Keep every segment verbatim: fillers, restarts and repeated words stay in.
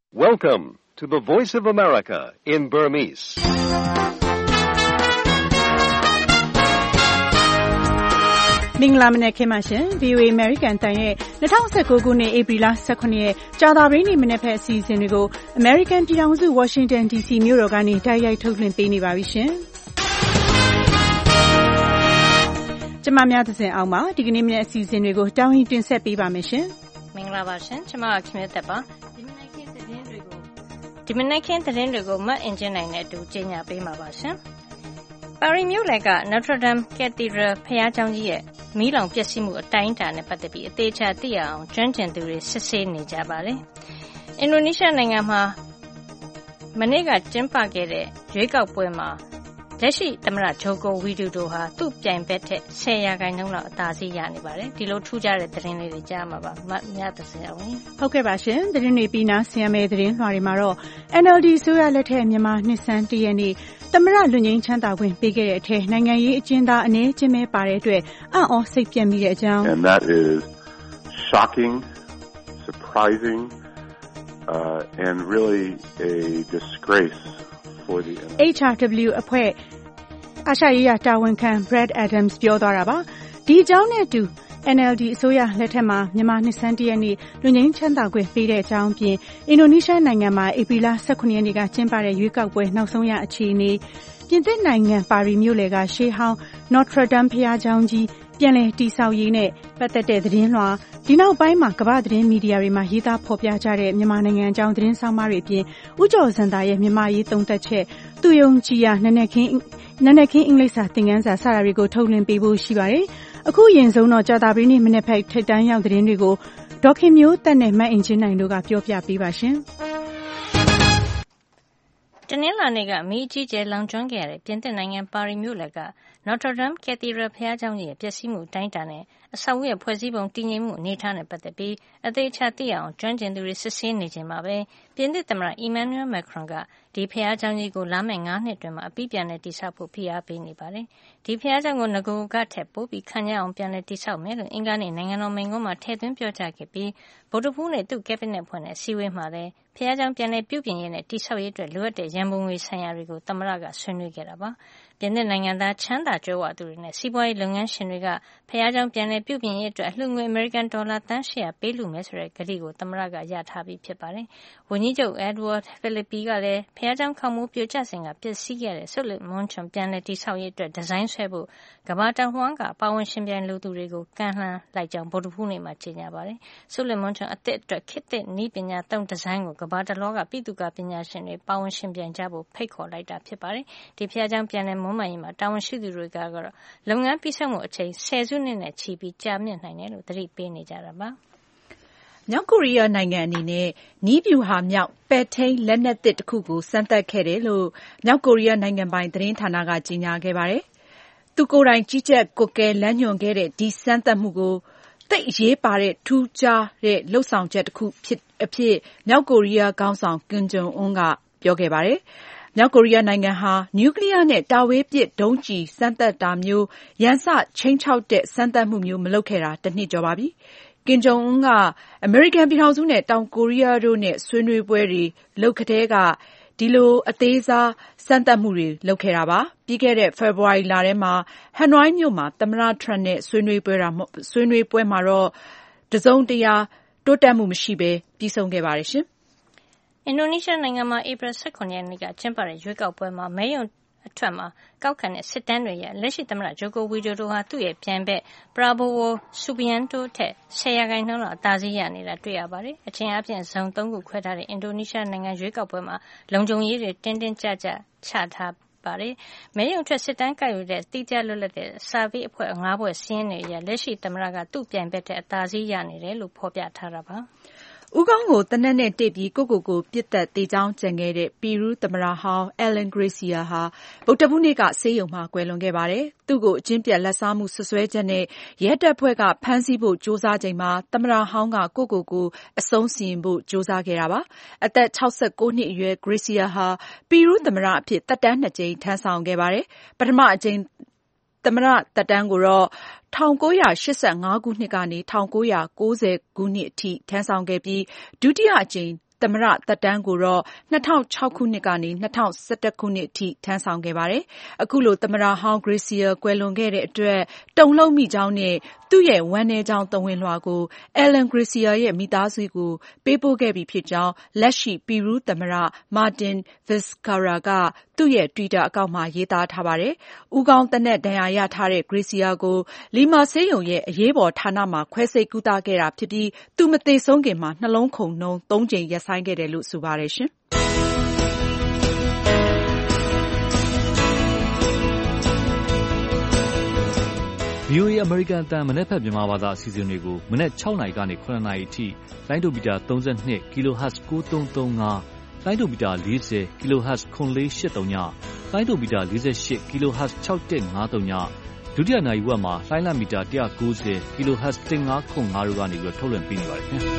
Welcome to the Voice of America in Burmese. Minglamne Kemashin, V O A American Tanye, the town Sakogune, April last second year, Jadarini Minepet season ago, American Pianzu, Washington, D C, Murogani, Taya Toglin Bini Vavishin. Jamamiatas Alma, Dignimina season ago, Downington Sepi mission. Minglavashin, Chama Kimetaba, Dominican Tendrigo, Ma Engine and to Jenya Bima Vashin. Barry Mulega, Notre Dame Cathedral, Payajang, Milan Piasimu, Tainta, and Patapi, Techa Tia, Junction to Sissini Jabali. Indonesia Nangama Manega Jimpa Gede, Jacob Poema, Deshi Tamara Chogo, we do to her, two jam bete, Saya Ganona, Tazi Yanibare, Dilo Tuja, the Trini Jama, Yatasawi. Okay, Bashin, the Rinipina, Siamedrin, Marimaro, N L D Sura Lete, Yama, Nissan, T N E. Tamara Lunin Chanta win bigger te Nangayi Jinda and Jimmy Paretwe are all sapien media down. And that is shocking, surprising, uh, and really a disgrace for the H R W Apwe Ashaya Darwin Can Brad Adams Biodaraba D Jown to N L D Soya Letema Yamani Santiani Lunin Chanta with Bide Jampi Indonesia Nangama Epila Sakunianiga Chimpare Yuka with Nausoya Chini Jinten Nanga Pari Mulega Shehao Notre Dame Pia Jangi Piane Tisao Yine Patate Drinwa Dino Baima Kabadrin Media Mahita Popia Jare Yamaning and Joundrin Samaripi Ujo Zandaye Mimayi Tontache Tuyong Chia Nanaki Nanaki English Tinganza Sararigo Tolin Bibu Shibare A cool yenzo no Jadabrini Minepek Tedanya Drindigo, Dokimio, the name engine and Luga Piopia Bibashin. Janela Nega, Miji J. Longjongere, Pientanang and Pari Mulega, Notre Dame Cathedral Piajangi, Piasimu, Taintane, a Sawia Poisibon Tinimu, Nitane Patapi, a de Chatia, Junction to Rissini Jimabe, Pienditamra, Emmanuel Macronga, Di Piajangi go Lamanga Netuma, Bibiane Disapo Pia Binibare, Di Piajango Nago Gatepo, Bicania on Pianetisa Mel, Ingani, Nangano Mengoma, Tedum Piotakepi, Bodopune to Cabinet Pone, Siwe Mare, Piajang Piane Pupin, Tisawi, Lute, Yambungi Sayarigo, Tamaraga, Sunugeraba. Piananga Chanda Joa during a Seaboy Lungan Shinriga, Payajang Piane Pupin, Lungu American dollar Tansia, Pelu Mesre, Garigo, Tamaraga, Yatabi Pipare, Winijo, Edward, Philippigale, Payajang Kamu Piochasing, Piasigare, Sulit Monchum, Pianeti Sawi, Design Sebu, Gabata Huanga, Pawan Shimbian Ludurigo, Kana, like Jam Bodupuni Machina Bare, Sulit Monchum, a tetra, Kit, Nipina, Tom Design, Gabata Loga, Pituka Pinashin, Pawan Shimbian Jabo, Peko, like that Pipare, the Piajang Piane. Momaima, down Shudi Regagara, Longa Pisamo, Sezun in a cheapy Jamian, three penny jaraba. Now Korea Nanganine, Nibu Ham Yao, Pete, Lenet Kugu, Santa Kerelo, now Korea Nangan by Drain Tanaga Jina Gevare. Tukoran Chicha Coke, Lanyon Gere, Di Santa Mugo, Take Ye Pare, two jar, low sound jet coop pit appear, now Korea Gansang, Gunjong Unga, Yogevare. Now Korea Nangaha, nuclear net, Dawe Piet, Donji, Santa Damu, Yansa, change out de Santa Mumu, Melokera, the Nijobabi. Ginjonga, American Bihausunet, down Korea Ronet, Sunri Bueri, Lokatega, Dilo, Ateza, Santa Muri, Lokeraba, Bigere, February Larema, Hanoi Numa, Tamara Tranet, Sunri Buera, Sunri Buemaro, the Zone Dea, Dotamu Shibe, Bison Gevarish. Indonesia Nangama April second Yanika Chimpare Juka Poema Mayon Trama, Kaukan Setanria, Leshitamra Joko Widoha Tuye Piambe, Bravo, Subianto Te, Sayaganona, Taziani, La Triabari, a Chiapian Song Tongu Quetari, Indonesia Nanga Juka Poema, Longjong Yiri, Tendin Chaja, Chata Bari, Mayon Tresitanka, Tita Lulate, Savi, Ngabo, Siene, Leshitamraga, two Piambe, Taziani, Lupopia Taraba. Ugango Tanane Debi Gogo Pita de Down Jangere, Biru, Tamaraha, Ellen Gracia Ha, Botabunica, Sayoma, Guelongevare, Tugo, Jimpia Lasamu Suswejane, Yeta Puega, Pansibo, Josa Jama, Tamara Hanga, Gogo, a song simbo, Josa Geraba, at that house at Goni Yue, Gracia Ha, Biru, Tamara Pit, Tatana Jane, Tansang Gevare, but Ma Jane. Tamara Tatanguro, Town Goya, Shisa Nagunigani, Town Goya, Goze Guni T, Tansang Gabi, Dudia Jane, သမ္မတသက်တမ်းကိုတော့၂၀၀၆ခုနှစ်ကနေ၂၀၁၁ခုနှစ်အထိထမ်းဆောင်ခဲ့ပါတယ်။ အခုလိုသမ္မတဟောင်း Gracia ကွယ်လွန်ခဲ့တဲ့အတွက်တုန်လှုပ်မိကြောင်းနဲ့သူ့ရဲ့ဝမ်းနည်းကြောင်းသဝဏ်လွှာကို Alan Gracia ရဲ့မိသားစုကိုပေးပို့ခဲ့ပြီဖြစ်ကြောင်းလက်ရှိပီရူးသမ္မတ Martin Vizcarra ကသူ့ရဲ့ Twitter အကောင့်မှာရေးသားထားပါတယ်။ ဦးခေါင်းသေနတ်ဒဏ်ရာရထားတဲ့ Gracia ကို Lima ဆေးရုံရဲ့အရေးပေါ်ဌာနမှာခွဲစိတ်ကုသခဲ့တာဖြစ်ပြီးသူမသေဆုံးခင်မှာနှလုံးခုန်နှုန်းသုံးကြိမ်ရပ်ဆိုင်းခဲ့တယ်လို့ဆိုပါတယ်ရှင်။ဗွီအိုအေ အမေရိကန်အသံမနက်ဖြန်မြန်မာဘာသာအစီအစဉ်တွေကိုမနက်၆နာရီကနေ၇နာရီအထိလိုင်းဒိုမီတာသုံး၂ kHz ကိုးသုံးသုံးငါးလိုင်းဒိုမီတာ၄၀ kHz ခုနှစ်လေးရှစ်သုံးညလိုင်းဒိုမီတာ၄၈ kHz ခြောက်တစ်ငါးသုံးညဒုတိယနာရီဝက်မှာလိုင်းလံမီတာ၁၉၀ kHz တစ်ငါးခုငါးတို့ကနေပြီးထုတ်လွှင့်ပေးနေပါတယ်ခင်ဗျာ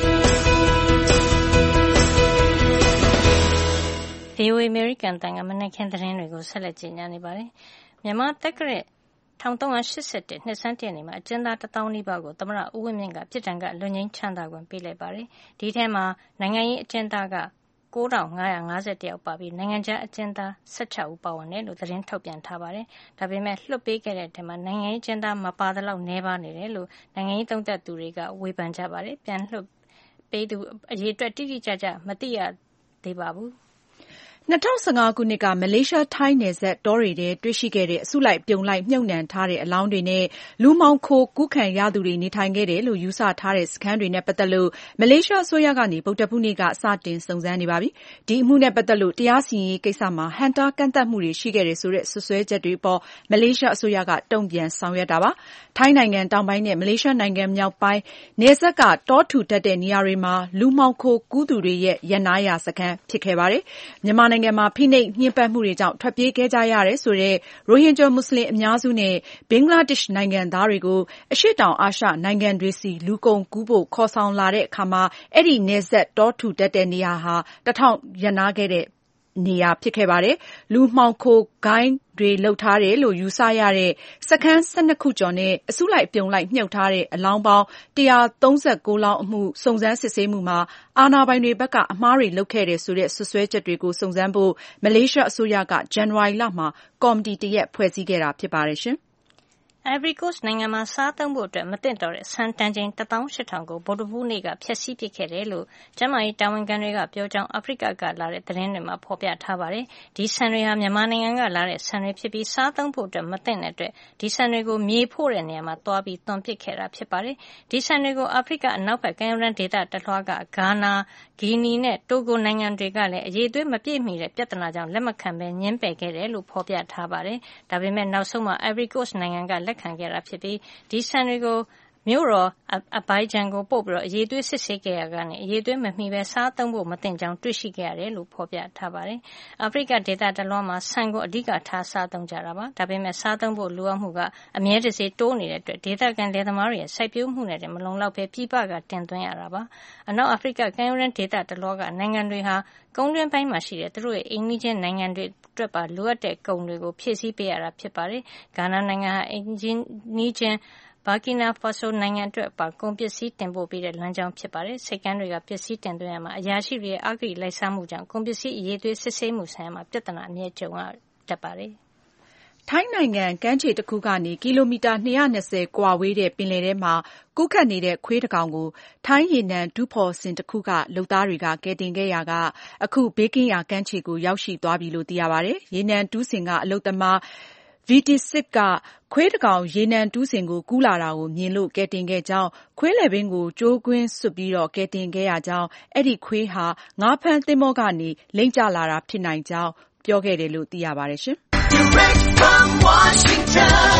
ဗွီအိုအေ American အသံကမနက်ခင်းသတင်းတွေကိုဆက်လက်ကြေညာနေပါတယ်။မြန်မာတက္ကရာ၁၃၈၁နှစ်ဆန်းတရက်နေ့မှာအကျဉ်းသားတသောင်းနီးပါးကိုသမ္မတဦးဝင်းမြင့်ကပြစ်ဒဏ်ကလွတ်ငြိမ်းချမ်းသာခွင့်ပေးလိုက်ပါတယ်။ဒီထဲမှာနိုင်ငံရေးအကျဉ်းသားကကိုးထောင်ငါးရာငါးဆယ်တစ်ယောက်ပါပြီးနိုင်ငံခြားအကျဉ်းသား၁၆ဦးပါဝင်တယ်လို့သတင်းထုတ်ပြန်ထားပါတယ်။ဒါပေမဲ့လွှတ်ပေးခဲ့တဲ့အထဲမှာနိုင်ငံရေးအကျဉ်းသားမပါသလောက်နည်းပါးနေတယ်လို့နိုင်ငံရေးသုံးသပ်သူတွေကဝေဖန်ကြပါတယ်။ပြန်လွှတ်ပေးသူအရေအတွက်တိတိကျကျမသိရသေးပါဘူး။၂၀၁၅ခုနှစ်ကမလေးရှားထိုင်းနယ်စပ်တောတွေထဲတွေ့ရှိခဲ့တဲ့အစုလိုက်အပြုံလိုက်မြှုပ်နှံထားတဲ့အလောင်းတွေနဲ့လူမှောင်ခိုကူးခံရသူတွေနေထိုင်ခဲ့တယ်လို့ယူဆထားတဲ့စခန်းတွေနဲ့ပတ်သက်လို့မလေးရှားအစိုးရကနေဗုဒ္ဓဟူးနေ့ကစတင်စုံစမ်းနေပါပြီ။ဒီအမှုနဲ့ပတ်သက်လို့တရားစီရင်ရေးကိစ္စမှာဟန့်တားကန့်သတ်မှုတွေရှိခဲ့တယ်ဆိုတဲ့စွပ်စွဲချက်တွေအပေါ်မလေးရှားအစိုးရကတုံ့ပြန်ဆောင်ရွက်တာပါ။ထိုင်းနိုင်ငံတောင်ပိုင်းနဲ့မလေးရှားနိုင်ငံမြောက်ပိုင်းနယ်စပ်ကတောထူထပ်တဲ့နေရာတွေမှာလူမှောင်ခိုကူးသူတွေရဲ့ရပ်နားရာစခန်းဖြစ်ခဲ့ပါတယ်။မြန်မာနိုင်ငံမှာဖိနှိပ်ညှဉ်းပန်းမှုတွေကြောင့်ထွက်ပြေးခဲ့ကြရတယ်ဆိုတဲ့ရိုဟင်ဂျာမွတ်စလင်အများစုနဲ့ဘင်္ဂလားဒေ့ရှ်နိုင်ငံသားတွေကိုအရှေ့တောင်အာရှနိုင်ငံတွေဆီလူကုန်ကူးဖို့ခေါ်ဆောင်လာတဲ့အခါမှာအဲဒီနယ်စပ်တောထူထပ်တဲ့နေရာဟာတထောင်ရပ်နားခဲ့တဲ့နေရာဖြစ်ခဲ့ပါတယ်။လူမှောင်ခိုဂိုဏ်းတွေလုပ်ထားတယ်လို့ယူဆရတဲ့စခန်း၁၂ခုကျော်နဲ့အစုလိုက်အပြုံလိုက်မြှုပ်ထားတဲ့အလောင်းပေါင်း၁၃၉လောင်းအမှုစုံစမ်းစစ်ဆေးမှုမှာအာဏာပိုင်တွေဘက်ကအမှားတွေလုပ်ခဲ့တယ်ဆိုတဲ့စွပ်စွဲချက်တွေကိုစုံစမ်းဖို့မလေးရှားအစိုးရကဇန်နဝါရီလမှာကော်မတီတရပ်ဖွဲ့စည်းခဲ့တာဖြစ်ပါတယ်ရှင်။ Ivory Coast နိုင်ငံမှာစားသုံးဖို့အတွက်မသင့်တော်တဲ့ဆန်တန်ချိန်တသောင်းရှစ်ထောင်ကိုဗုဒ္ဓဟူးနေ့ကဖျက်ဆီးပစ်ခဲ့တယ်လို့ကျန်းမာရေးတာဝန်ခံတွေကပြောကြောင်းအာဖရိကကလာတဲ့သတင်းတွေမှာဖော်ပြထားပါတယ်။ဒီဆန်တွေဟာမြန်မာနိုင်ငံကလာတဲ့ဆန်တွေဖြစ်ပြီးစားသုံးဖို့အတွက်မသင့်တဲ့အတွက်ဒီဆန်တွေကိုမြေဖို့တဲ့နေရာမှာသွားပြီးသွန်ပစ်ခဲ့တာဖြစ်ပါတယ်။ဒီဆန်တွေကိုအာဖရိကအနောက်ဘက်ကမ်းရိုးတန်းဒေသတလွှားကဂါနာဂီနီနဲ့တိုဂိုနိုင်ငံတွေကလည်းအရေးသွေးမပြည့်မီတဲ့ပြဿနာကြောင့်လက်မခံဘဲညှင်းပယ်ခဲ့တယ်လို့ဖော်ပြထားပါတယ်။ဒါပေမဲ့နောက်ဆုံးမှာ Ivory Coast နိုင်ငံကလက်ခံခဲ့တာဖြစ်ပြီးဒီဆန်တွေကိုမြို့တော်အဘိုင်ဂျန်ကိုပို့ပြီးအရေးသွေးစစ်ဆေးခဲ့ရကနေအရေးသွေးမမီပဲစားသုံးဖို့မသင့်ကြောင်းတွေ့ရှိခဲ့ရတယ်လို့ဖော်ပြထားပါတယ်။အာဖရိကဒေသတလွှားမှာဆန်ကိုအဓိကထားစားသုံးကြတာပါ။ဒါပေမဲ့စားသုံးဖို့လိုအပ်မှုကအမြဲတစေတိုးနေတဲ့အတွက်ဒေသခံလယ်သမားတွေရဲ့စိုက်ပျိုးမှုနဲ့မလုံလောက်ပဲပြည်ပကတင်သွင်းရတာပါ။အနောက်အာဖရိကကမ်းရိုးတန်းဒေသတလွှားကနိုင်ငံတွေဟာကုန်းတွင်းပိုင်းမှာရှိတဲ့သူတို့ရဲ့အိမ်နီးချင်းနိုင်ငံတွေအတွက်ပါလိုအပ်တဲ့ကုန်တွေကိုဖြည့်ဆည်းပေးရတာဖြစ်ပါတယ်။ဂါနာနိုင်ငံဟာအိမ်နီးချင်းဘာကီနာဖာဆိုနိုင်ငံအတွက်ပါကုန်ပစ္စည်းတင်ပို့ပေးတဲ့လမ်းကြောင်းဖြစ်ပါတယ်။စိတ်ကမ်းတွေကပစ္စည်းတင်သွင်းရမှာအရာရှိတွေရဲ့အဂတိလိုက်စားမှုကြောင့်ကုန်ပစ္စည်းအရေးသွေးစစ်ဆေးမှုဆိုင်ရာမှာပြဿနာအမြဲကြုံရတတ်ပါတယ်။ထိုင်းနိုင်ငံကမ်းခြေတခုကနေကီလိုမီတာ၂၂၀ကွာဝေးတဲ့ပင်လယ်ထဲမှာကူးခတ်နေတဲ့ခွေးတကောင်ကိုထိုင်းရေနံတူးဖော်စဉ်တခုကလုပ်သားတွေကကယ်တင်ခဲ့ရာကအခုဘေးကင်းရာကမ်းခြေကိုရောက်ရှိသွားပြီလို့သိရပါတယ်။ရေနံတူးစဉ်ကအလုပ်သမားဗီတီစစ်ကခွေးတကောင်ရေနံတူးစင်ကိုကူးလာတာကိုမြင်လို့ကယ်တင်ခဲ့ကြောင်းခွေးလည်ပင်းကိုကြိုးကွင်းစွပ်ပြီးကယ်တင်ခဲ့ရကြောင်းအဲဒီခွေးဟာငါးဖမ်းသင်္ဘောကနေလိမ့်ကျလာတာဖြစ်နိုင်ကြောင်းပြောခဲ့တယ်လို့သိရပါတယ်ရှင်။ Direct from Washington,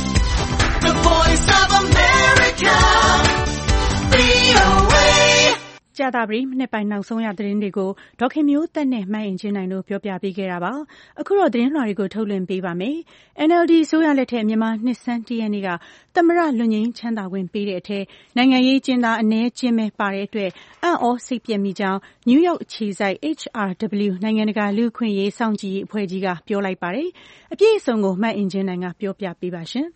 the Voice of America, ဗွီအိုအေကြာသပတေးမနေ့ပိုင်းနောက်ဆုံးရသတင်းတွေကိုဒေါခင်မျိုးသက်နဲ့မှန်အင်ချင်းနိုင်တို့ပြောပြပေးခဲ့တာပါ။အခုတော့သတင်းလွှာတွေကိုထုတ်လွှင့်ပေးပါမယ်။ N L D အစိုးရလက်ထက်မြန်မာနှစ်ဆန်းတရက်နေ့ကသမ္မတလွတ်ငြိမ်းချမ်းသာခွင့်ပေးတဲ့အထက်နိုင်ငံရေးကျင်းသားအနည်းချင်းပဲပါတဲ့အတွက်အံ့ဩစိတ်ပျက်မိကြောင်းနယူးယောက်အခြေစိုက် H R W နိုင်ငံတကာလူ့အခွင့်အရေးစောင့်ကြည့်ရေးအဖွဲ့ကြီးကပြောလိုက်ပါတယ်။အပြည့်အစုံကိုမှန်အင်ချင်းနိုင်ကပြောပြပေးပါရှင်။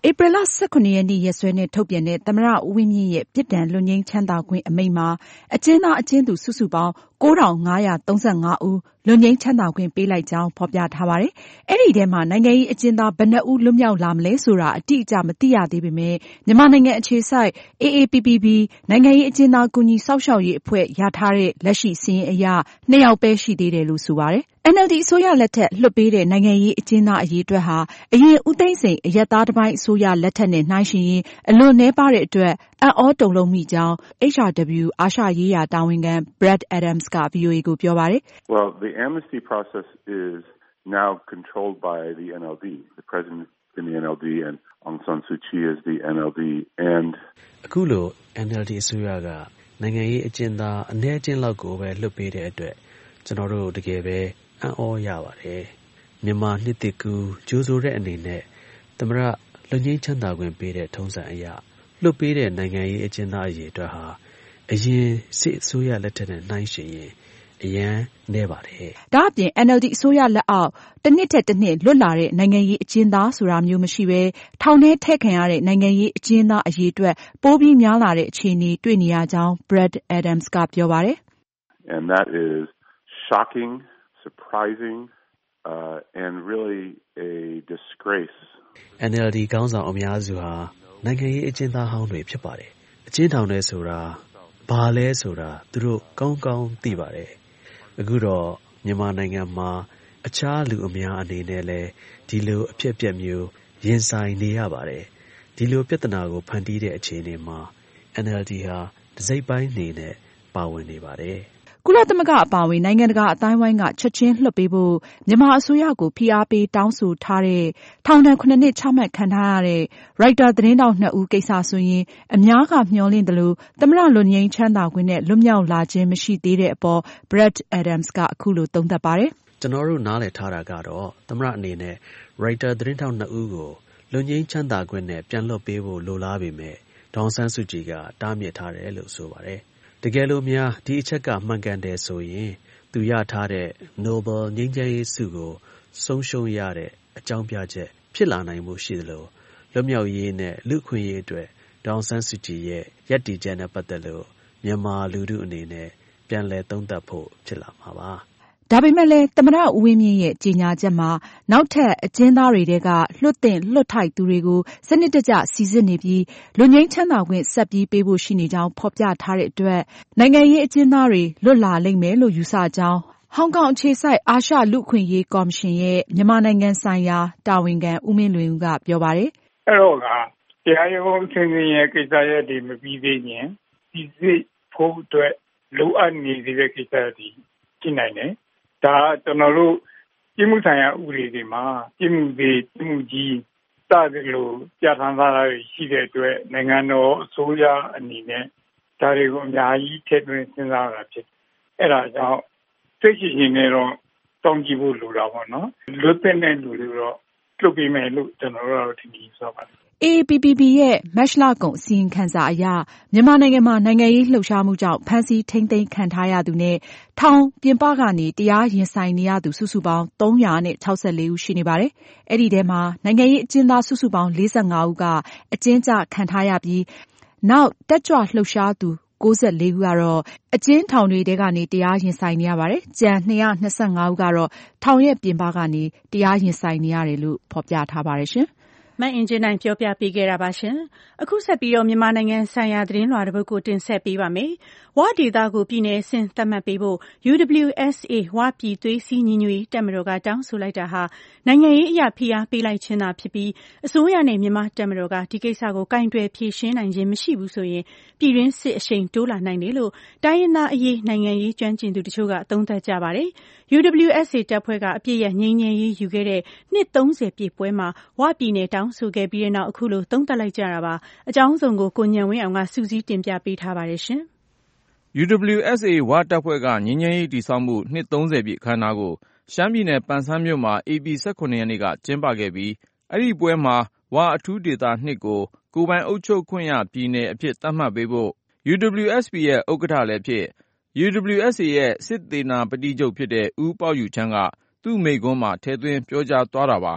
ဧပြီလ ၁၇ ရက်နေ့ရက်စွဲနဲ့ထုတ်ပြန်တဲ့သမ္မတဦးဝင်းမြင့်ရဲ့ပြစ်ဒဏ်လွတ်ငြိမ်းချမ်းသာခွင့်အမိန့်မှာအကျဉ်းသားအကျဉ်းသူစုစုပေါင်း ကိုးထောင်ငါးရာသုံးဆယ့်ငါး ဦးလွတ်ငြိမ်းချမ်းသာခွင့်ပေးလိုက်ကြောင်းဖော်ပြထားပါတယ်။ အဲဒီထဲမှာနိုင်ငံရေးအကျဉ်းသားဘယ်နှစ်ဦးလွတ်မြောက်လာမလဲဆိုတာအတိအကျမသိရသေးပေမဲ့မြန်မာနိုင်ငံအခြေစိုက် အေအေပီပီပီ နိုင်ငံရေးအကျဉ်းသားကူညီစောင့်ရှောက်ရေးအဖွဲ့ရထားတဲ့လက်ရှိစာရင်းအရနှစ်ယောက်ပဲရှိသေးတယ်လို့ဆိုပါတယ်။ အန်အယ်လ်ဒီအစိုးရလက်ထက်လွှတ်ပေးတဲ့နိုင်ငံရေးအကျဉ်းသားအရေအတွက်ဟာအရင်ဦးသိန်းစိန်အရပ်သားတပိုင်းအစိုးရလက်ထက်နဲ့နှိုင်းယှဉ်ရင်အလွန်နည်းပါးတဲ့အတွက်အံ့သြတုန်လှုပ်မိကြောင်း အေချ် အာ် ဒဗလျူ အာရှရေးရာတာဝန်ခံ Brad Adams က ဗွီအိုအေကိုပြောပါတယ်။ Well, the amnesty process is now controlled by the အန် အယ်လ် ဒီ The president in the အန် အယ်လ် ဒီ and Aung San Suu Kyi is the အန် အယ်လ် ဒီ and အခုလို အန် အယ်လ် ဒီ အစိုးရကနိုင်ငံရေးအကျဉ်းသားအနည်းအကျဉ်းလောက်ကိုပဲလွှတ်ပေးတဲ့အတွက်ကျွန်တော်တို့တကယ်ပဲအံ့သြရပါတယ်။မြန်မာနှစ်သစ်ကူးကြိုဆိုတဲ့အနေနဲ့သမ္မတလွတ်ငြိမ်းချမ်းသာခွင့်ပေးတဲ့ထုံးစံအရလွှတ်ပေးတဲ့နိုင်ငံရေးအကျဉ်းသားအရေအတွက်ဟာအရင်စစ်အစိုးရလက်ထက်နဲ့နှိုင်းယှဉ်ရင်အရန်နည်းပါတယ်။ဒါ့အပြင် အန် အယ်လ် ဒီ အစိုးရလက်အောက်တစ်နှစ်ထက်တစ်နှစ်လွတ်လာတဲ့နိုင်ငံရေးအကျဉ်းသားဆိုတာမျိုးမရှိဘဲထောင်ထဲထည့်ခံရတဲ့နိုင်ငံရေးအကျဉ်းသားအရေအတွက်ပိုပြီးများလာတဲ့အခြေအနေတွေ့နေရကြောင်း Brad Adams ကပြောပါတယ်။ And that is shocking, surprising, uh, and really a disgrace. အန် အယ်လ် ဒီ ခေါင်းဆောင်အများစုဟာနိုင်ငံရေးအကျဉ်းသားဟောင်းတွေဖြစ်ပါတယ်။အကျဉ်းထောင်ထဲဆိုတာဘာလဲဆိုတာသူတို့ကောင်းကောင်းသိပါတယ်။အခုတော့မြန်မာနိုင်ငံမှာအခြားလူအများအနေနဲ့လည်းဒီလိုအဖြစ်အပျက်မျိုးရင်ဆိုင်နေရပါတယ်။ဒီလိုပြဿနာကိုဖန်တီးတဲ့အခြေအနေမှာ အန် အယ်လ် ဒီ ဟာတစိတ်ပိုင်းအနေနဲ့ပါဝင်နေပါတယ်။ကုလသမဂ္ဂအပါအဝင်နိုင်ငံတကာအသိုင်းအဝိုင်းကချက်ချင်းလွှတ်ပေးဖို့မြန်မာအစိုးရကိုဖိအားပေးတောင်းဆိုထားတဲ့ထောင်ဒဏ်ခုနှစ်နှစ်ချမှတ်ခံထားရတဲ့ရိုက်တာသတင်းထောက်နှစ်ဦးကိစ္စဆိုရင်အများကမျှော်လင့်သလိုသမ္မတလွတ်ငြိမ်းချမ်းသာခွင့်နဲ့လွတ်မြောက်လာခြင်းမရှိသေးတဲ့အပေါ် Brad Adams ကအခုလိုသုံးသပ်ပါတယ်။ကျွန်တော်တို့နားလည်ထားတာကတော့သမ္မတအနေနဲ့ရိုက်တာသတင်းထောက်နှစ်ဦးကိုလွတ်ငြိမ်းချမ်းသာခွင့်နဲ့ပြန်လွှတ်ပေးဖို့လိုလားပေမဲ့ဒေါ်အောင်ဆန်းစုကြည်ကတားမြစ်ထားတယ်လို့ဆိုပါတယ်။တကယ်လို့များဒီအချက်ကမှန်ကန်တယ်ဆိုရင်သူရထားတဲ့ Nobel ငြိမ်းချမ်းရေးဆုကိုဆုံးရှုံးရတဲ့အကြောင်းပြချက်ဖြစ်လာနိုင်မှုရှိသလိုလွတ်မြောက်ရေးနဲ့လူ့အခွင့်အရေးအတွက်ဒေါ်အောင်ဆန်းစုကြည်ရဲ့ရည်တည်ချက်နဲ့ပတ်သက်လို့မြန်မာလူထုအနေနဲ့ပြန်လည်သုံးသပ်ဖို့ဖြစ်လာမှာပါ။ဒါပေမဲ့လည်းသမ္မတဦးဝင်းမြင့်ရဲ့ကြေညာချက်မှာနောက်ထပ်အကျဉ်းသားတွေထဲကလွှတ်တင်လွှတ်ထိုက်သူတွေကိုစနစ်တကျစိစစ်နေပြီးလွတ်ငြိမ်းချမ်းသာခွင့်ဆက်ပြီးပေးဖို့ရှိနေကြောင်းဖော်ပြထားတဲ့အတွက်နိုင်ငံရေးအကျဉ်းသားတွေလွတ်လာလိမ့်မယ်လို့ယူဆကြောင်းဟောင်ကောင်အခြေစိုက်အာရှလူ့အခွင့်အရေးကော်မရှင်ရဲ့မြန်မာနိုင်ငံဆိုင်ရာတာဝန်ခံဦးမင်းလွင်ဦးကပြောပါတယ်။အဲ့တော့ကတရားရုံးချင်းချင်းရဲ့ကိစ္စရပ်တွေမပြီးသေးရင်ဒီစိတ်ဖို့အတွက်လိုအပ်နေသေးတဲ့ကိစ္စတွေရှိနိုင်တယ်။ဒါကျွန်တော်တို့ပြည်မှုဆိုင်ရာဥပဒေတွေမှာပြည်မှုတွေပြည်မှုကြီးစသလိုပြဋ္ဌာန်းထားတာရှိတဲ့အတွက်နိုင်ငံတော်အစိုးရအနေနဲ့ဒါတွေကိုအများကြီးထည့်သွင်းစဉ်းစားရတာဖြစ်တယ်။အဲ့ဒါကြောင့်သိရှိရင်လည်းတော့တောင်းကြည့်ဖို့လိုတာပေါ့နော်။လွတ်တဲ့လူတွေတော့လွတ်ပြီးမယ်လို့ကျွန်တော်တို့ထင်ပြီးဆိုပါတယ်။အေအေပီပီပီရဲ့မတ်လကုန်အစီရင်ခံစာအရမြန်မာနိုင်ငံမှာနိုင်ငံရေးလှုပ်ရှားမှုကြောင့်ဖမ်းဆီးထိန်းသိမ်းခံထားရသူနဲ့ထောင်ပြင်ပကနေတရားရင်ဆိုင်နေရသူစုစုပေါင်းသုံးရာခြောက်ဆယ်လေးဦးရှိနေပါတယ်။အဲဒီထဲမှာနိုင်ငံရေးအကျဉ်းသားစုစုပေါင်းလေးဆယ့်ငါးဦးကအကျဉ်းကျခံထားရပြီးနောက်တက်ကြွလှုပ်ရှားသူကိုးဆယ်လေးဦးကတော့အကျဉ်းထောင်တွေထဲကနေတရားရင်ဆိုင်နေရပါတယ်။ကျန်နှစ်ရာနှစ်ဆယ့်ငါးဦးကတော့ထောင်ရဲ့ပြင်ပကနေတရားရင်ဆိုင်နေရတယ်လို့ဖော်ပြထားပါတယ်ရှင်။မအင်ကြင်းနိုင်ပြောပြပေးခဲ့တာပါရှင်။အခုဆက်ပြီးတော့မြန်မာနိုင်ငံဆိုင်ရာသတင်းလွှာတစ်ပုဒ်ကိုတင်ဆက်ပေးပါမယ်။ဝဒေသကိုပြည်내အဆင့်သတ်မှတ်ပေးဖို့ ယူ ဒဗလျူ အက်စ် အေ ဝပြည်သွေးစည်းညီညွတ်ရေးတပ်မတော်ကတောင်းဆိုလိုက်တာဟာနိုင်ငံရေးအရဖိအားပေးလိုက်ခြင်းသာဖြစ်ပြီးအစိုးရနဲ့မြန်မာတပ်မတော်ကဒီကိစ္စကိုကင်တွယ်ဖြေရှင်းနိုင်ခြင်းမရှိဘူးဆိုရင်ပြည်တွင်းစစ်အရှိန်တိုးလာနိုင်တယ်လို့တိုင်းရင်းသားအရေးနိုင်ငံရေးကျွမ်းကျင်သူတချို့ကသုံးသပ်ကြပါတယ်။ ယူ ဒဗလျူ အက်စ် အေ တပ်ဖွဲ့ကအပြည့်ရဲ့ငြိမ်းချမ်းရေးယူခဲ့တဲ့နှစ်သုံးဆယ်ပြည့်ပွဲမှာဝပြည်နယ်တောင်းဆိုခဲ့ပြီးတဲ့နောက်အခုလိုသုံးသပ်လိုက်ကြတာပါ။အကြောင်းစုံကိုကိုဉာဏ်ဝင်းအောင်ကစုစည်းတင်ပြပေးထားပါတယ်ရှင်။ ယူ ဒဗလျူ အက်စ် အေ ဝတပ်ဖွဲ့ကငြိမ်းချမ်းရေးတည်ဆောက်မှုနှစ်သုံးဆယ်ပြည့်အခမ်းအနားကိုရှမ်းပြည်နယ်ပန်ဆန်းမြို့မှာဧပြီ၁၇ရက်နေ့ကကျင်းပခဲ့ပြီးအဲဒီပွဲမှာဝအထူးဒေသနှစ်ကိုကိုယ်ပိုင်အုပ်ချုပ်ခွင့်ရပြည်နယ်အဖြစ်သတ်မှတ်ပေးဖို့ ယူ ဒဗလျူ အက်စ် ပီ ရဲ့ဥက္ကဋ္ဌလည်းဖြစ် ယူ ဒဗလျူ အက်စ် အေ ရဲ့စစ်သေနာပတိချုပ်ဖြစ်တဲ့ဦးပေါက်ယူချမ်းကသူ့မိန့်ခွန်းမှာထည့်သွင်းပြောကြားသွားတာပါ။